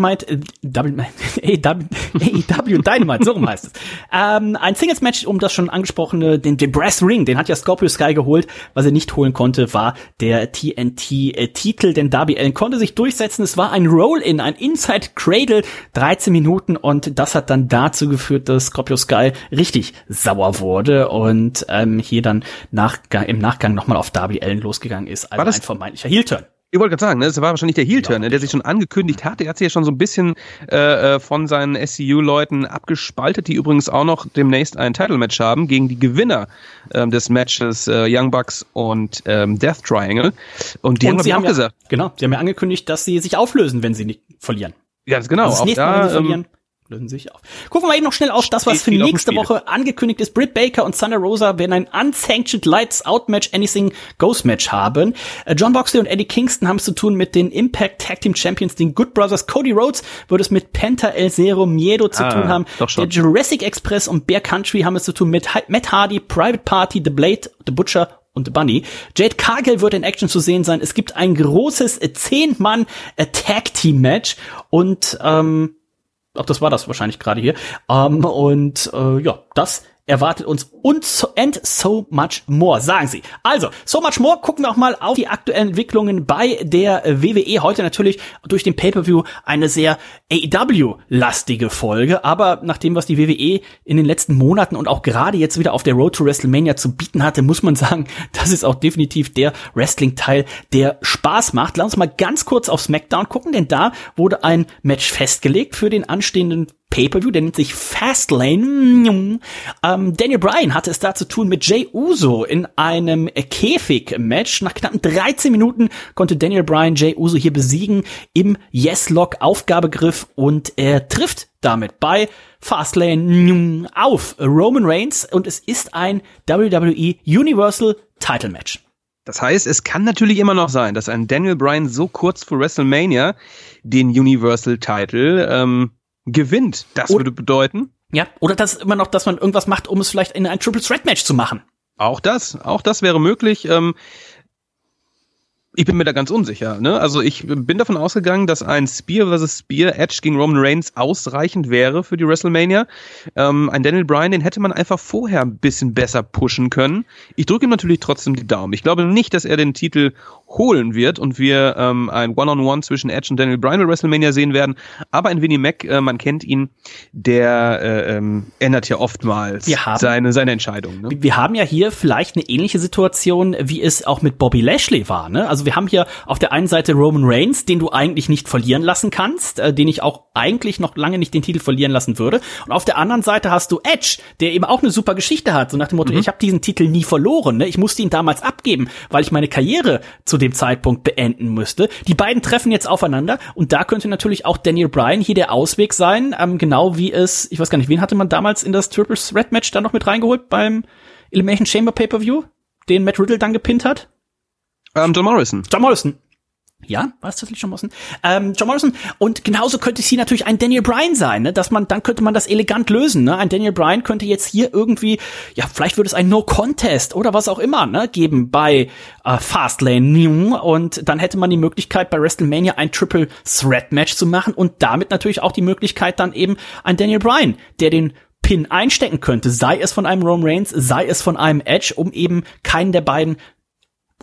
Dynamite, so rum heißt es. Ein Singles-Match, um das schon angesprochene, den Brass Ring, den hat ja Scorpio Sky geholt. Was er nicht holen konnte, war der TNT-Titel, denn Darby Allin konnte sich durchsetzen. Es war ein Roll-In, ein Inside Cradle, 13 Minuten und das hat dann dazu geführt, dass Scorpio Sky richtig sauer wurde und hier dann im Nachgang nochmal auf Darby Allin losgegangen ist, also ein vermeintlicher Heel-Turn. Ich wollte gerade sagen, ne, das war wahrscheinlich der Heel-Turn, der sich schon angekündigt hat. Er hat sich ja schon so ein bisschen von seinen SCU-Leuten abgespaltet, die übrigens auch noch demnächst ein Title-Match haben gegen die Gewinner des Matches Young Bucks und Death Triangle. Und die haben auch gesagt. Genau, sie haben ja angekündigt, dass sie sich auflösen, wenn sie nicht verlieren. Ganz genau. Also das nächste Mal, wenn sie verlieren, lösen sich auf. Gucken wir eben noch schnell auf das, was für nächste Woche angekündigt ist. Britt Baker und Thunder Rosa werden ein Unsanctioned Lights Out Match, Anything Goes Match haben. John Moxley und Eddie Kingston haben es zu tun mit den Impact Tag Team Champions, den Good Brothers. Cody Rhodes wird es mit Penta El Zero Miedo zu tun haben. Der Jurassic Express und Bear Country haben es zu tun mit Matt Hardy, Private Party, The Blade, The Butcher und The Bunny. Jade Cargill wird in Action zu sehen sein. Es gibt ein großes 10-Mann Tag Team Match und auch das war das wahrscheinlich gerade hier. Das erwartet uns und so much more, sagen sie. Also, so much more, gucken wir auch mal auf die aktuellen Entwicklungen bei der WWE. Heute natürlich durch den Pay-Per-View eine sehr AEW-lastige Folge, aber nach dem, was die WWE in den letzten Monaten und auch gerade jetzt wieder auf der Road to WrestleMania zu bieten hatte, muss man sagen, das ist auch definitiv der Wrestling-Teil, der Spaß macht. Lass uns mal ganz kurz auf SmackDown gucken, denn da wurde ein Match festgelegt für den anstehenden Pay-Per-View, der nennt sich Fastlane. Daniel Bryan hatte es da zu tun mit Jey Uso in einem Käfig-Match. Nach knappen 13 Minuten konnte Daniel Bryan Jey Uso hier besiegen im Yes-Lock-Aufgabegriff und er trifft damit bei Fastlane auf Roman Reigns und es ist ein WWE Universal Title Match. Das heißt, es kann natürlich immer noch sein, dass ein Daniel Bryan so kurz vor WrestleMania den Universal Title gewinnt. Das würde bedeuten. Ja, oder dass immer noch, dass man irgendwas macht, um es vielleicht in ein Triple Threat Match zu machen. Auch das wäre möglich. Ich bin mir da ganz unsicher, ne? Also ich bin davon ausgegangen, dass ein Spear vs. Spear Edge gegen Roman Reigns ausreichend wäre für die WrestleMania. Ein Daniel Bryan, den hätte man einfach vorher ein bisschen besser pushen können. Ich drücke ihm natürlich trotzdem die Daumen. Ich glaube nicht, dass er den Titel holen wird und wir ein One-on-One zwischen Edge und Daniel Bryan bei WrestleMania sehen werden. Aber ein Vinnie Mac, man kennt ihn, der ändert ja oftmals seine Entscheidungen. Ne? Wir haben ja hier vielleicht eine ähnliche Situation, wie es auch mit Bobby Lashley war, ne? Also wir haben hier auf der einen Seite Roman Reigns, den du eigentlich nicht verlieren lassen kannst, den ich auch eigentlich noch lange nicht den Titel verlieren lassen würde. Und auf der anderen Seite hast du Edge, der eben auch eine super Geschichte hat, so nach dem Motto, ich habe diesen Titel nie verloren, ne? Ich musste ihn damals abgeben, weil ich meine Karriere zu dem Zeitpunkt beenden müsste. Die beiden treffen jetzt aufeinander und da könnte natürlich auch Daniel Bryan hier der Ausweg sein, genau wie es, ich weiß gar nicht, wen hatte man damals in das Triple Threat Match da noch mit reingeholt beim Elimination Chamber Pay-Per-View, den Matt Riddle dann gepinnt hat? John Morrison. Ja, war es tatsächlich John Morrison? John Morrison. Und genauso könnte es hier natürlich ein Daniel Bryan sein, ne? Dann könnte man das elegant lösen, ne? Ein Daniel Bryan könnte jetzt hier irgendwie, ja, vielleicht würde es ein No-Contest oder was auch immer, ne, geben bei Fastlane. Und dann hätte man die Möglichkeit, bei WrestleMania ein Triple Threat Match zu machen und damit natürlich auch die Möglichkeit, dann eben ein Daniel Bryan, der den Pin einstecken könnte, sei es von einem Roman Reigns, sei es von einem Edge, um eben keinen der beiden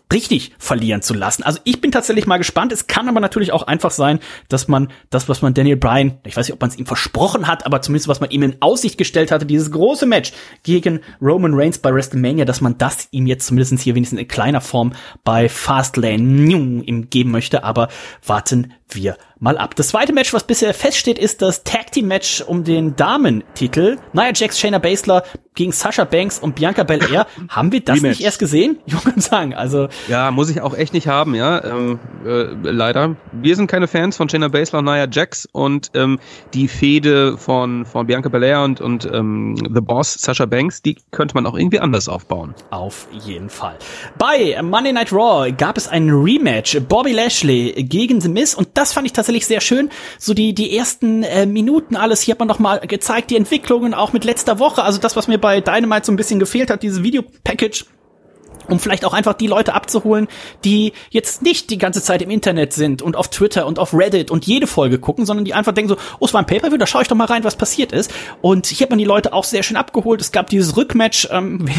richtig verlieren zu lassen. Also ich bin tatsächlich mal gespannt. Es kann aber natürlich auch einfach sein, dass man das, was man Daniel Bryan, ich weiß nicht, ob man es ihm versprochen hat, aber zumindest was man ihm in Aussicht gestellt hatte, dieses große Match gegen Roman Reigns bei WrestleMania, dass man das ihm jetzt zumindest hier wenigstens in kleiner Form bei Fastlane ihm geben möchte. Aber warten wir mal ab. Das zweite Match, was bisher feststeht, ist das Tag Team Match um den Damentitel. Nia Jax, Shayna Baszler gegen Sasha Banks und Bianca Belair. Haben wir das nicht erst gesehen? Ich kann sagen, also. Ja, muss ich auch echt nicht haben, ja. Leider. Wir sind keine Fans von Shayna Baszler und Nia Jax und die Fehde von Bianca Belair und The Boss Sasha Banks, die könnte man auch irgendwie anders aufbauen. Auf jeden Fall. Bei Monday Night Raw gab es ein Rematch. Bobby Lashley gegen The Miz und das fand ich tatsächlich sehr schön. So die ersten Minuten alles. Hier hat man noch mal gezeigt, die Entwicklungen auch mit letzter Woche. Also das, was mir bei Dynamite so ein bisschen gefehlt hat, dieses Videopackage, um vielleicht auch einfach die Leute abzuholen, die jetzt nicht die ganze Zeit im Internet sind und auf Twitter und auf Reddit und jede Folge gucken, sondern die einfach denken so, oh, es war ein Pay-Per-View, da schaue ich doch mal rein, was passiert ist. Und hier hat man die Leute auch sehr schön abgeholt. Es gab dieses Rückmatch,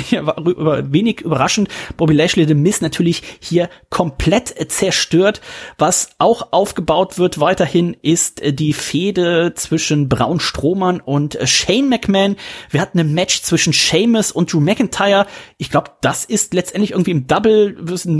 wenig überraschend, Bobby Lashley, The Miz natürlich hier komplett zerstört. Was auch aufgebaut wird weiterhin, ist die Fehde zwischen Braun Strowman und Shane McMahon. Wir hatten ein Match zwischen Sheamus und Drew McIntyre. Ich glaube, das ist letztendlich irgendwie im Double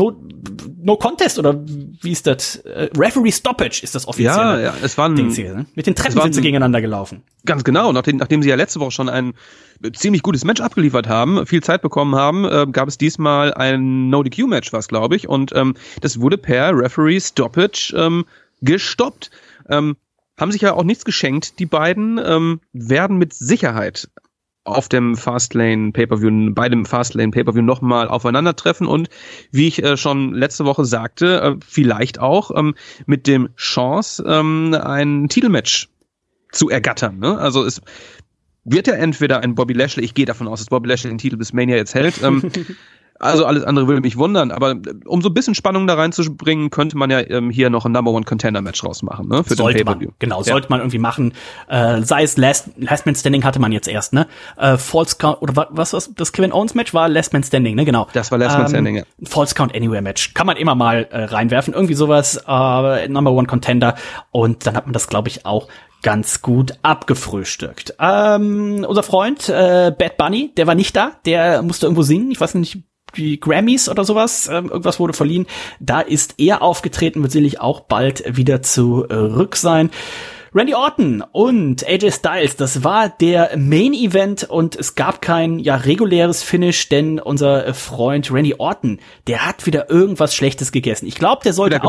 No Contest oder wie ist das? Referee Stoppage ist das offiziell. Ja, es war ein Dings hier, ne? Mit den Treppen sind sie gegeneinander gelaufen. Ganz genau. Nachdem sie ja letzte Woche schon ein ziemlich gutes Match abgeliefert haben, viel Zeit bekommen haben, gab es diesmal ein No-DQ-Match, was glaube ich, und das wurde per Referee Stoppage gestoppt. Haben sich ja auch nichts geschenkt, die beiden, werden mit Sicherheit auf dem Fastlane Pay-Per-View, bei dem Fastlane Pay-Per-View nochmal aufeinandertreffen und wie ich schon letzte Woche sagte, vielleicht auch mit dem Chance, ein Titelmatch zu ergattern. Ne? Also es wird ja entweder ein Bobby Lashley, ich gehe davon aus, dass Bobby Lashley den Titel bis Mania jetzt hält, also alles andere würde mich wundern, aber um so ein bisschen Spannung da reinzubringen, könnte man ja hier noch ein Number-One-Contender-Match rausmachen, ne? Für sollte den Pay-Per-View. Genau, sollte man irgendwie machen. Sei es Last Man Standing hatte man jetzt erst, ne? False Count, oder was das Kevin Owens-Match war? Last Man Standing, ne? Genau. Das war Last Man Standing, ja. False Count Anywhere-Match. Kann man immer mal reinwerfen. Irgendwie sowas, Number-One-Contender. Und dann hat man das, glaube ich, auch ganz gut abgefrühstückt. Unser Freund Bad Bunny, der war nicht da. Der musste irgendwo singen. Ich weiß nicht, die Grammys oder sowas, irgendwas wurde verliehen. Da ist er aufgetreten, wird sicherlich auch bald wieder zurück sein. Randy Orton und AJ Styles, das war der Main Event und es gab kein reguläres Finish, denn unser Freund Randy Orton, der hat wieder irgendwas Schlechtes gegessen. Ich glaube, der sollte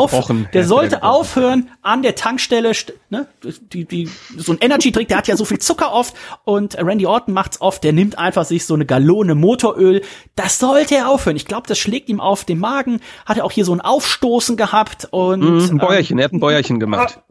aufhören an der Tankstelle, ne, so ein Energy-Drink, der hat ja so viel Zucker oft und Randy Orton macht's oft, der nimmt einfach sich so eine Gallone Motoröl. Das sollte er aufhören. Ich glaube, das schlägt ihm auf den Magen. Hat er auch hier so ein Aufstoßen gehabt und ein Bäuerchen, er hat ein Bäuerchen gemacht.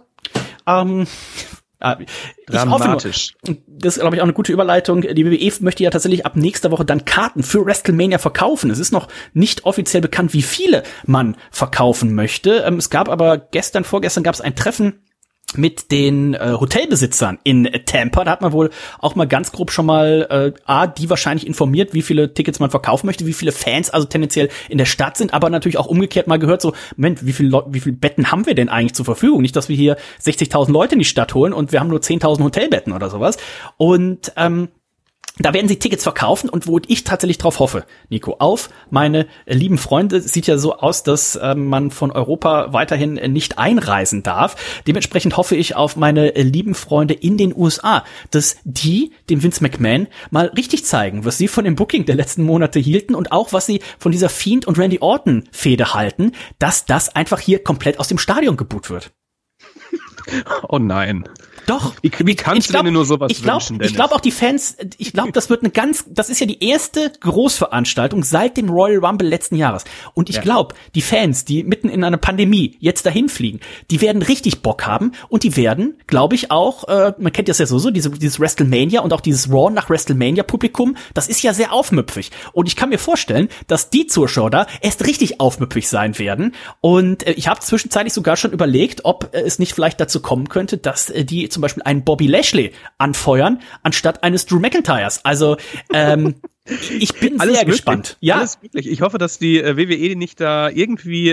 Dramatisch. Das ist, glaube ich, auch eine gute Überleitung. Die WWE möchte ja tatsächlich ab nächster Woche dann Karten für WrestleMania verkaufen. Es ist noch nicht offiziell bekannt, wie viele man verkaufen möchte. Es gab aber vorgestern gab es ein Treffen mit den Hotelbesitzern in Tampa. Da hat man wohl auch mal ganz grob schon mal die wahrscheinlich informiert, wie viele Tickets man verkaufen möchte, wie viele Fans also tendenziell in der Stadt sind, aber natürlich auch umgekehrt mal gehört so, Moment, wie viele Betten haben wir denn eigentlich zur Verfügung? Nicht, dass wir hier 60.000 Leute in die Stadt holen und wir haben nur 10.000 Hotelbetten oder sowas. Und da werden sie Tickets verkaufen und wo ich tatsächlich drauf hoffe, Nico, auf meine lieben Freunde. Es sieht ja so aus, dass man von Europa weiterhin nicht einreisen darf. Dementsprechend hoffe ich auf meine lieben Freunde in den USA, dass die dem Vince McMahon mal richtig zeigen, was sie von dem Booking der letzten Monate hielten und auch was sie von dieser Fiend und Randy Orton Fehde halten, dass das einfach hier komplett aus dem Stadion geboot wird. Oh nein. Doch. Wie kannst du denn nur sowas wünschen, Dennis? Ich glaube auch die Fans, das wird das ist ja die erste Großveranstaltung seit dem Royal Rumble letzten Jahres. Und ich glaube, die Fans, die mitten in einer Pandemie jetzt dahin fliegen, die werden richtig Bock haben und die werden, glaube ich auch, man kennt das ja so, dieses WrestleMania und auch dieses Raw nach WrestleMania Publikum, das ist ja sehr aufmüpfig. Und ich kann mir vorstellen, dass die Zuschauer da erst richtig aufmüpfig sein werden. Und ich habe zwischenzeitlich sogar schon überlegt, ob es nicht vielleicht dazu kommen könnte, dass die zum Beispiel einen Bobby Lashley anfeuern, anstatt eines Drew McIntyres. Also, Ich bin sehr gespannt. Ja, alles wirklich. Ich hoffe, dass die WWE nicht da irgendwie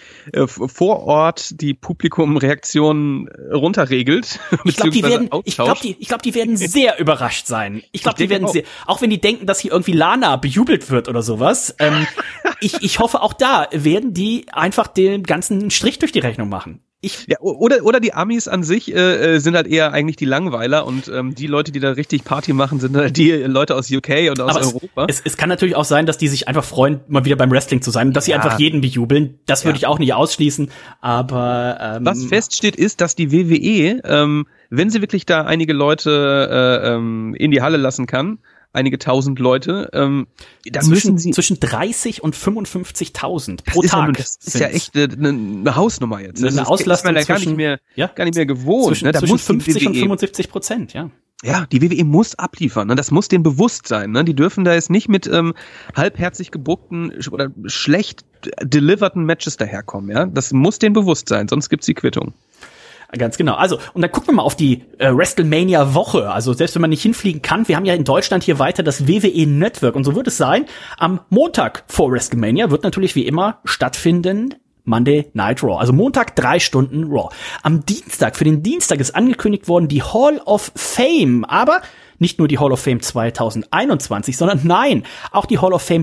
vor Ort die Publikumreaktionen runterregelt. Ich glaube, die werden sehr überrascht sein. Ich glaube, die werden sehr, auch wenn die denken, dass hier irgendwie Lana bejubelt wird oder sowas. Ich hoffe, auch da werden die einfach den ganzen Strich durch die Rechnung machen. Oder die Amis an sich sind halt eher eigentlich die Langweiler und die Leute, die da richtig Party machen, sind halt die Leute aus UK und aus Europa. Es kann natürlich auch sein, dass die sich einfach freuen, mal wieder beim Wrestling zu sein und dass sie einfach jeden bejubeln. Das würde ich auch nicht ausschließen, aber was feststeht ist, dass die WWE, wenn sie wirklich da einige Leute in die Halle lassen kann, einige tausend Leute, zwischen 30 und 55.000 pro Tag. Das ist ja echt eine Hausnummer jetzt. Eine Auslastung gar nicht mehr gewohnt. Zwischen 50 und 75%, ja. Ja, die WWE muss abliefern, ne? Das muss denen bewusst sein. Ne? Die dürfen da jetzt nicht mit halbherzig gebuckten oder schlecht deliverten Matches daherkommen. Ja, das muss denen bewusst sein, sonst gibt's die Quittung. Ganz genau. Also, und dann gucken wir mal auf die WrestleMania-Woche. Also, selbst wenn man nicht hinfliegen kann, wir haben ja in Deutschland hier weiter das WWE Network. Und so wird es sein, am Montag vor WrestleMania wird natürlich wie immer stattfinden Monday Night Raw. Also Montag 3 Stunden Raw. Am Dienstag, für den Dienstag ist angekündigt worden die Hall of Fame. Aber nicht nur die Hall of Fame 2021, sondern nein, auch die Hall of Fame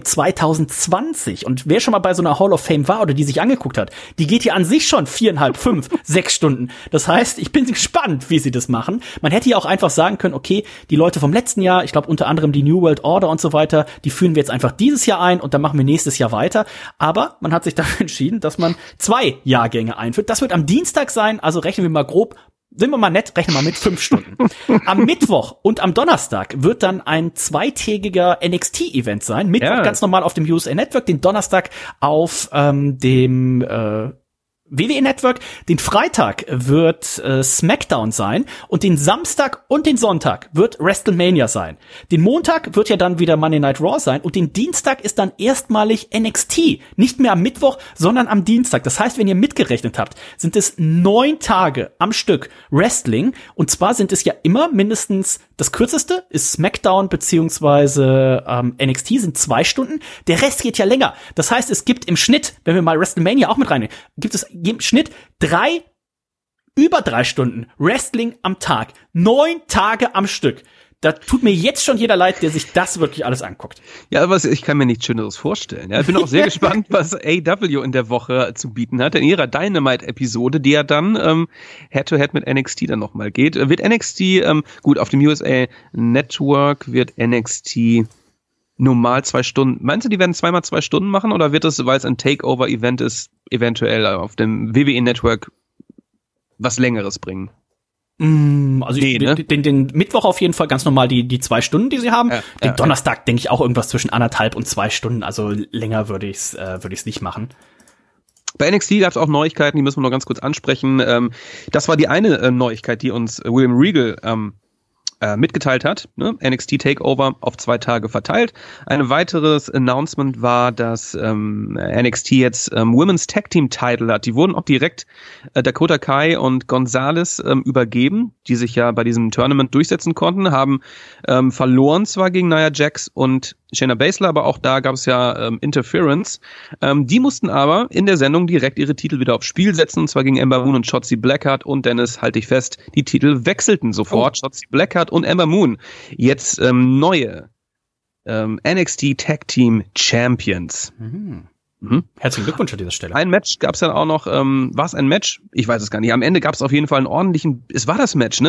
2020. Und wer schon mal bei so einer Hall of Fame war oder die sich angeguckt hat, die geht ja an sich schon 4,5, 5, 6 Stunden. Das heißt, ich bin gespannt, wie sie das machen. Man hätte ja auch einfach sagen können, okay, die Leute vom letzten Jahr, ich glaube unter anderem die New World Order und so weiter, die führen wir jetzt einfach dieses Jahr ein und dann machen wir nächstes Jahr weiter. Aber man hat sich dafür entschieden, dass man 2 Jahrgänge einführt. Das wird am Dienstag sein, also rechnen wir mal grob. Sind wir mal nett, rechnen wir mal mit 5 Stunden. Am Mittwoch und am Donnerstag wird dann ein 2tägiger NXT-Event sein. Mittwoch ganz normal auf dem USA Network, den Donnerstag auf dem WWE Network. Den Freitag wird SmackDown sein und den Samstag und den Sonntag wird WrestleMania sein. Den Montag wird ja dann wieder Monday Night Raw sein und den Dienstag ist dann erstmalig NXT. Nicht mehr am Mittwoch, sondern am Dienstag. Das heißt, wenn ihr mitgerechnet habt, sind es 9 Tage am Stück Wrestling und zwar sind es ja immer mindestens, das kürzeste ist SmackDown beziehungsweise NXT sind 2 Stunden. Der Rest geht ja länger. Das heißt, es gibt im Schnitt, wenn wir mal WrestleMania auch mit reinnehmen, gibt es im Schnitt über 3 Stunden Wrestling am Tag. 9 Tage am Stück. Da tut mir jetzt schon jeder leid, der sich das wirklich alles anguckt. Ja, aber ich kann mir nichts Schöneres vorstellen. Ja, ich bin auch sehr gespannt, was AEW in der Woche zu bieten hat. In ihrer Dynamite-Episode, die ja dann Head-to-Head mit NXT dann nochmal geht. Wird NXT, gut, auf dem USA Network wird NXT normal 2 Stunden. Meinst du, die werden 2 mal 2 Stunden machen oder wird es, weil es ein Takeover-Event ist, eventuell auf dem WWE Network was Längeres bringen? Also den Mittwoch auf jeden Fall ganz normal die 2 Stunden, die sie haben. Den Donnerstag denke ich auch irgendwas zwischen 1,5 und 2 Stunden. Also länger würde ich's nicht machen. Bei NXT gab es auch Neuigkeiten, die müssen wir noch ganz kurz ansprechen. Das war die eine Neuigkeit, die uns William Regal mitgeteilt hat, ne? NXT Takeover auf 2 Tage verteilt. Ein weiteres Announcement war, dass NXT jetzt Women's Tag Team Title hat. Die wurden auch direkt Dakota Kai und Gonzalez übergeben, die sich ja bei diesem Tournament durchsetzen konnten, haben verloren zwar gegen Nia Jax und Shayna Baszler, aber auch da gab es ja Interference. Die mussten aber in der Sendung direkt ihre Titel wieder aufs Spiel setzen, und zwar gegen Ember Moon und Shotzi Blackheart. Und Dennis, halte ich fest, die Titel wechselten sofort. Shotzi Blackheart und Ember Moon jetzt neue NXT Tag Team Champions. Herzlichen Glückwunsch an dieser Stelle. Ein Match gab es dann auch noch, war es ein Match? Ich weiß es gar nicht. Am Ende gab es auf jeden Fall einen ordentlichen, es war das Match,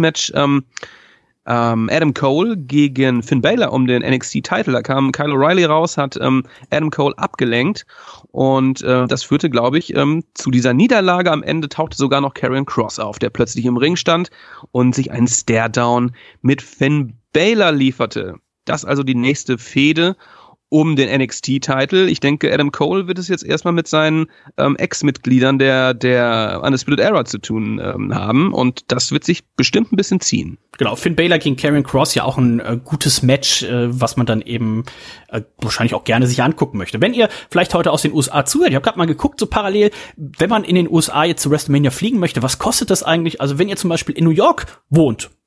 Adam Cole gegen Finn Balor um den NXT-Titel. Da kam Kyle O'Reilly raus, hat Adam Cole abgelenkt und das führte, glaube ich, zu dieser Niederlage. Am Ende tauchte sogar noch Karrion Kross auf, der plötzlich im Ring stand und sich einen Stare-Down mit Finn Balor lieferte. Das also die nächste Fehde um den NXT-Titel. Ich denke, Adam Cole wird es jetzt erstmal mit seinen Ex-Mitgliedern der Undisputed Era zu tun haben und das wird sich bestimmt ein bisschen ziehen. Genau, Finn Balor gegen Karrion Kross, ja auch ein gutes Match, was man dann eben wahrscheinlich auch gerne sich angucken möchte. Wenn ihr vielleicht heute aus den USA zuhört, ich habe gerade mal geguckt, so parallel, wenn man in den USA jetzt zu WrestleMania fliegen möchte, was kostet das eigentlich? Also wenn ihr zum Beispiel in New York wohnt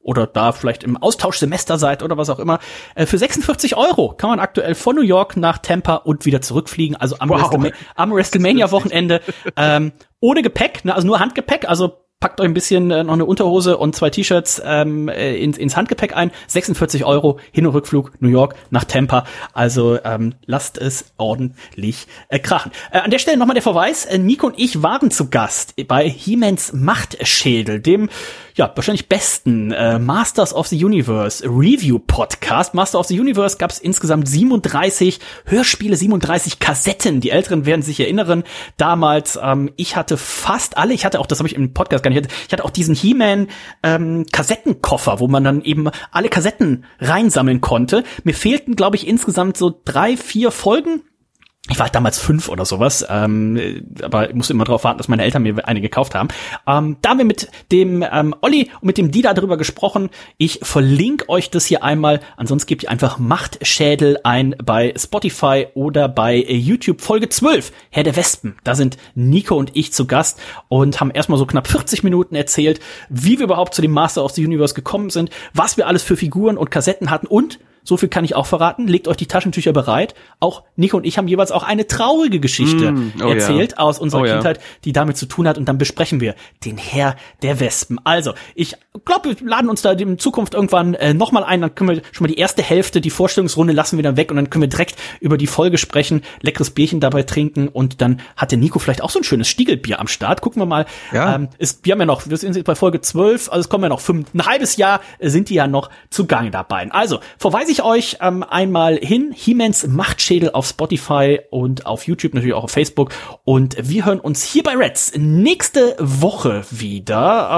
oder da vielleicht im Austauschsemester seid oder was auch immer, für 46 € kann man aktuell von New York nach Tampa und wieder zurückfliegen, also am WrestleMania-Wochenende, ohne Gepäck, ne, also nur Handgepäck, also packt euch ein bisschen noch eine Unterhose und 2 T-Shirts ins Handgepäck ein. 46 € Hin- und Rückflug New York nach Tampa. Also lasst es ordentlich krachen. An der Stelle nochmal der Verweis. Nico und ich waren zu Gast bei He-Mans Machtschädel, dem wahrscheinlich besten Masters of the Universe Review Podcast. Master of the Universe gab es insgesamt 37 Hörspiele, 37 Kassetten. Die Älteren werden sich erinnern. Damals, ich hatte fast alle. Ich hatte auch, das habe ich im Podcast gar nicht. Ich hatte auch diesen He-Man Kassettenkoffer, wo man dann eben alle Kassetten reinsammeln konnte. Mir fehlten, glaube ich, insgesamt so 3-4 Folgen. Ich war halt damals 5 oder sowas, aber ich musste immer darauf warten, dass meine Eltern mir eine gekauft haben. Da haben wir mit dem Olli und mit dem Dida drüber gesprochen. Ich verlinke euch das hier einmal. Ansonsten gebt ihr einfach Machtschädel ein bei Spotify oder bei YouTube. Folge 12, Herr der Wespen. Da sind Nico und ich zu Gast und haben erstmal so knapp 40 Minuten erzählt, wie wir überhaupt zu dem Master of the Universe gekommen sind, was wir alles für Figuren und Kassetten hatten und so viel kann ich auch verraten. Legt euch die Taschentücher bereit. Auch Nico und ich haben jeweils auch eine traurige Geschichte erzählt aus unserer Kindheit, die damit zu tun hat. Und dann besprechen wir den Herr der Wespen. Also, ich glaube, wir laden uns da in Zukunft irgendwann nochmal ein. Dann können wir schon mal die erste Hälfte, die Vorstellungsrunde lassen wir dann weg. Und dann können wir direkt über die Folge sprechen, leckeres Bierchen dabei trinken. Und dann hat der Nico vielleicht auch so ein schönes Stiegelbier am Start. Gucken wir mal. Ja. Wir haben ja noch, wir sind jetzt bei Folge 12, also es kommen ja noch ein halbes Jahr, sind die ja noch zugange dabei. Also, verweise ich euch einmal hin, He-Mans Machtschädel auf Spotify und auf YouTube, natürlich auch auf Facebook. Und wir hören uns hier bei Reds nächste Woche wieder.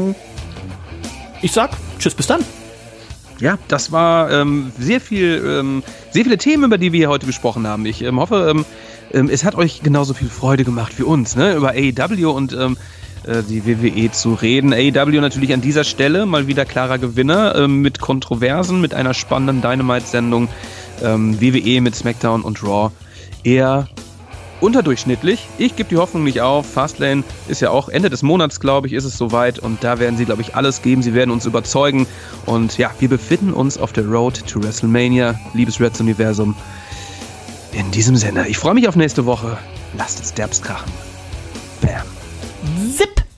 Ich sag tschüss, bis dann. Ja, das war sehr viele Themen, über die wir heute gesprochen haben. Ich hoffe, es hat euch genauso viel Freude gemacht wie uns, ne? Über AEW und die WWE zu reden. AEW natürlich an dieser Stelle mal wieder klarer Gewinner mit Kontroversen, mit einer spannenden Dynamite-Sendung. WWE mit SmackDown und Raw eher unterdurchschnittlich. Ich gebe die Hoffnung nicht auf. Fastlane ist ja auch Ende des Monats, glaube ich, ist es soweit und da werden sie, glaube ich, alles geben. Sie werden uns überzeugen und ja, wir befinden uns auf der Road to WrestleMania, liebes Reds-Universum. In diesem Sinne, ich freue mich auf nächste Woche. Lasst es derbst krachen. Bam. Zip!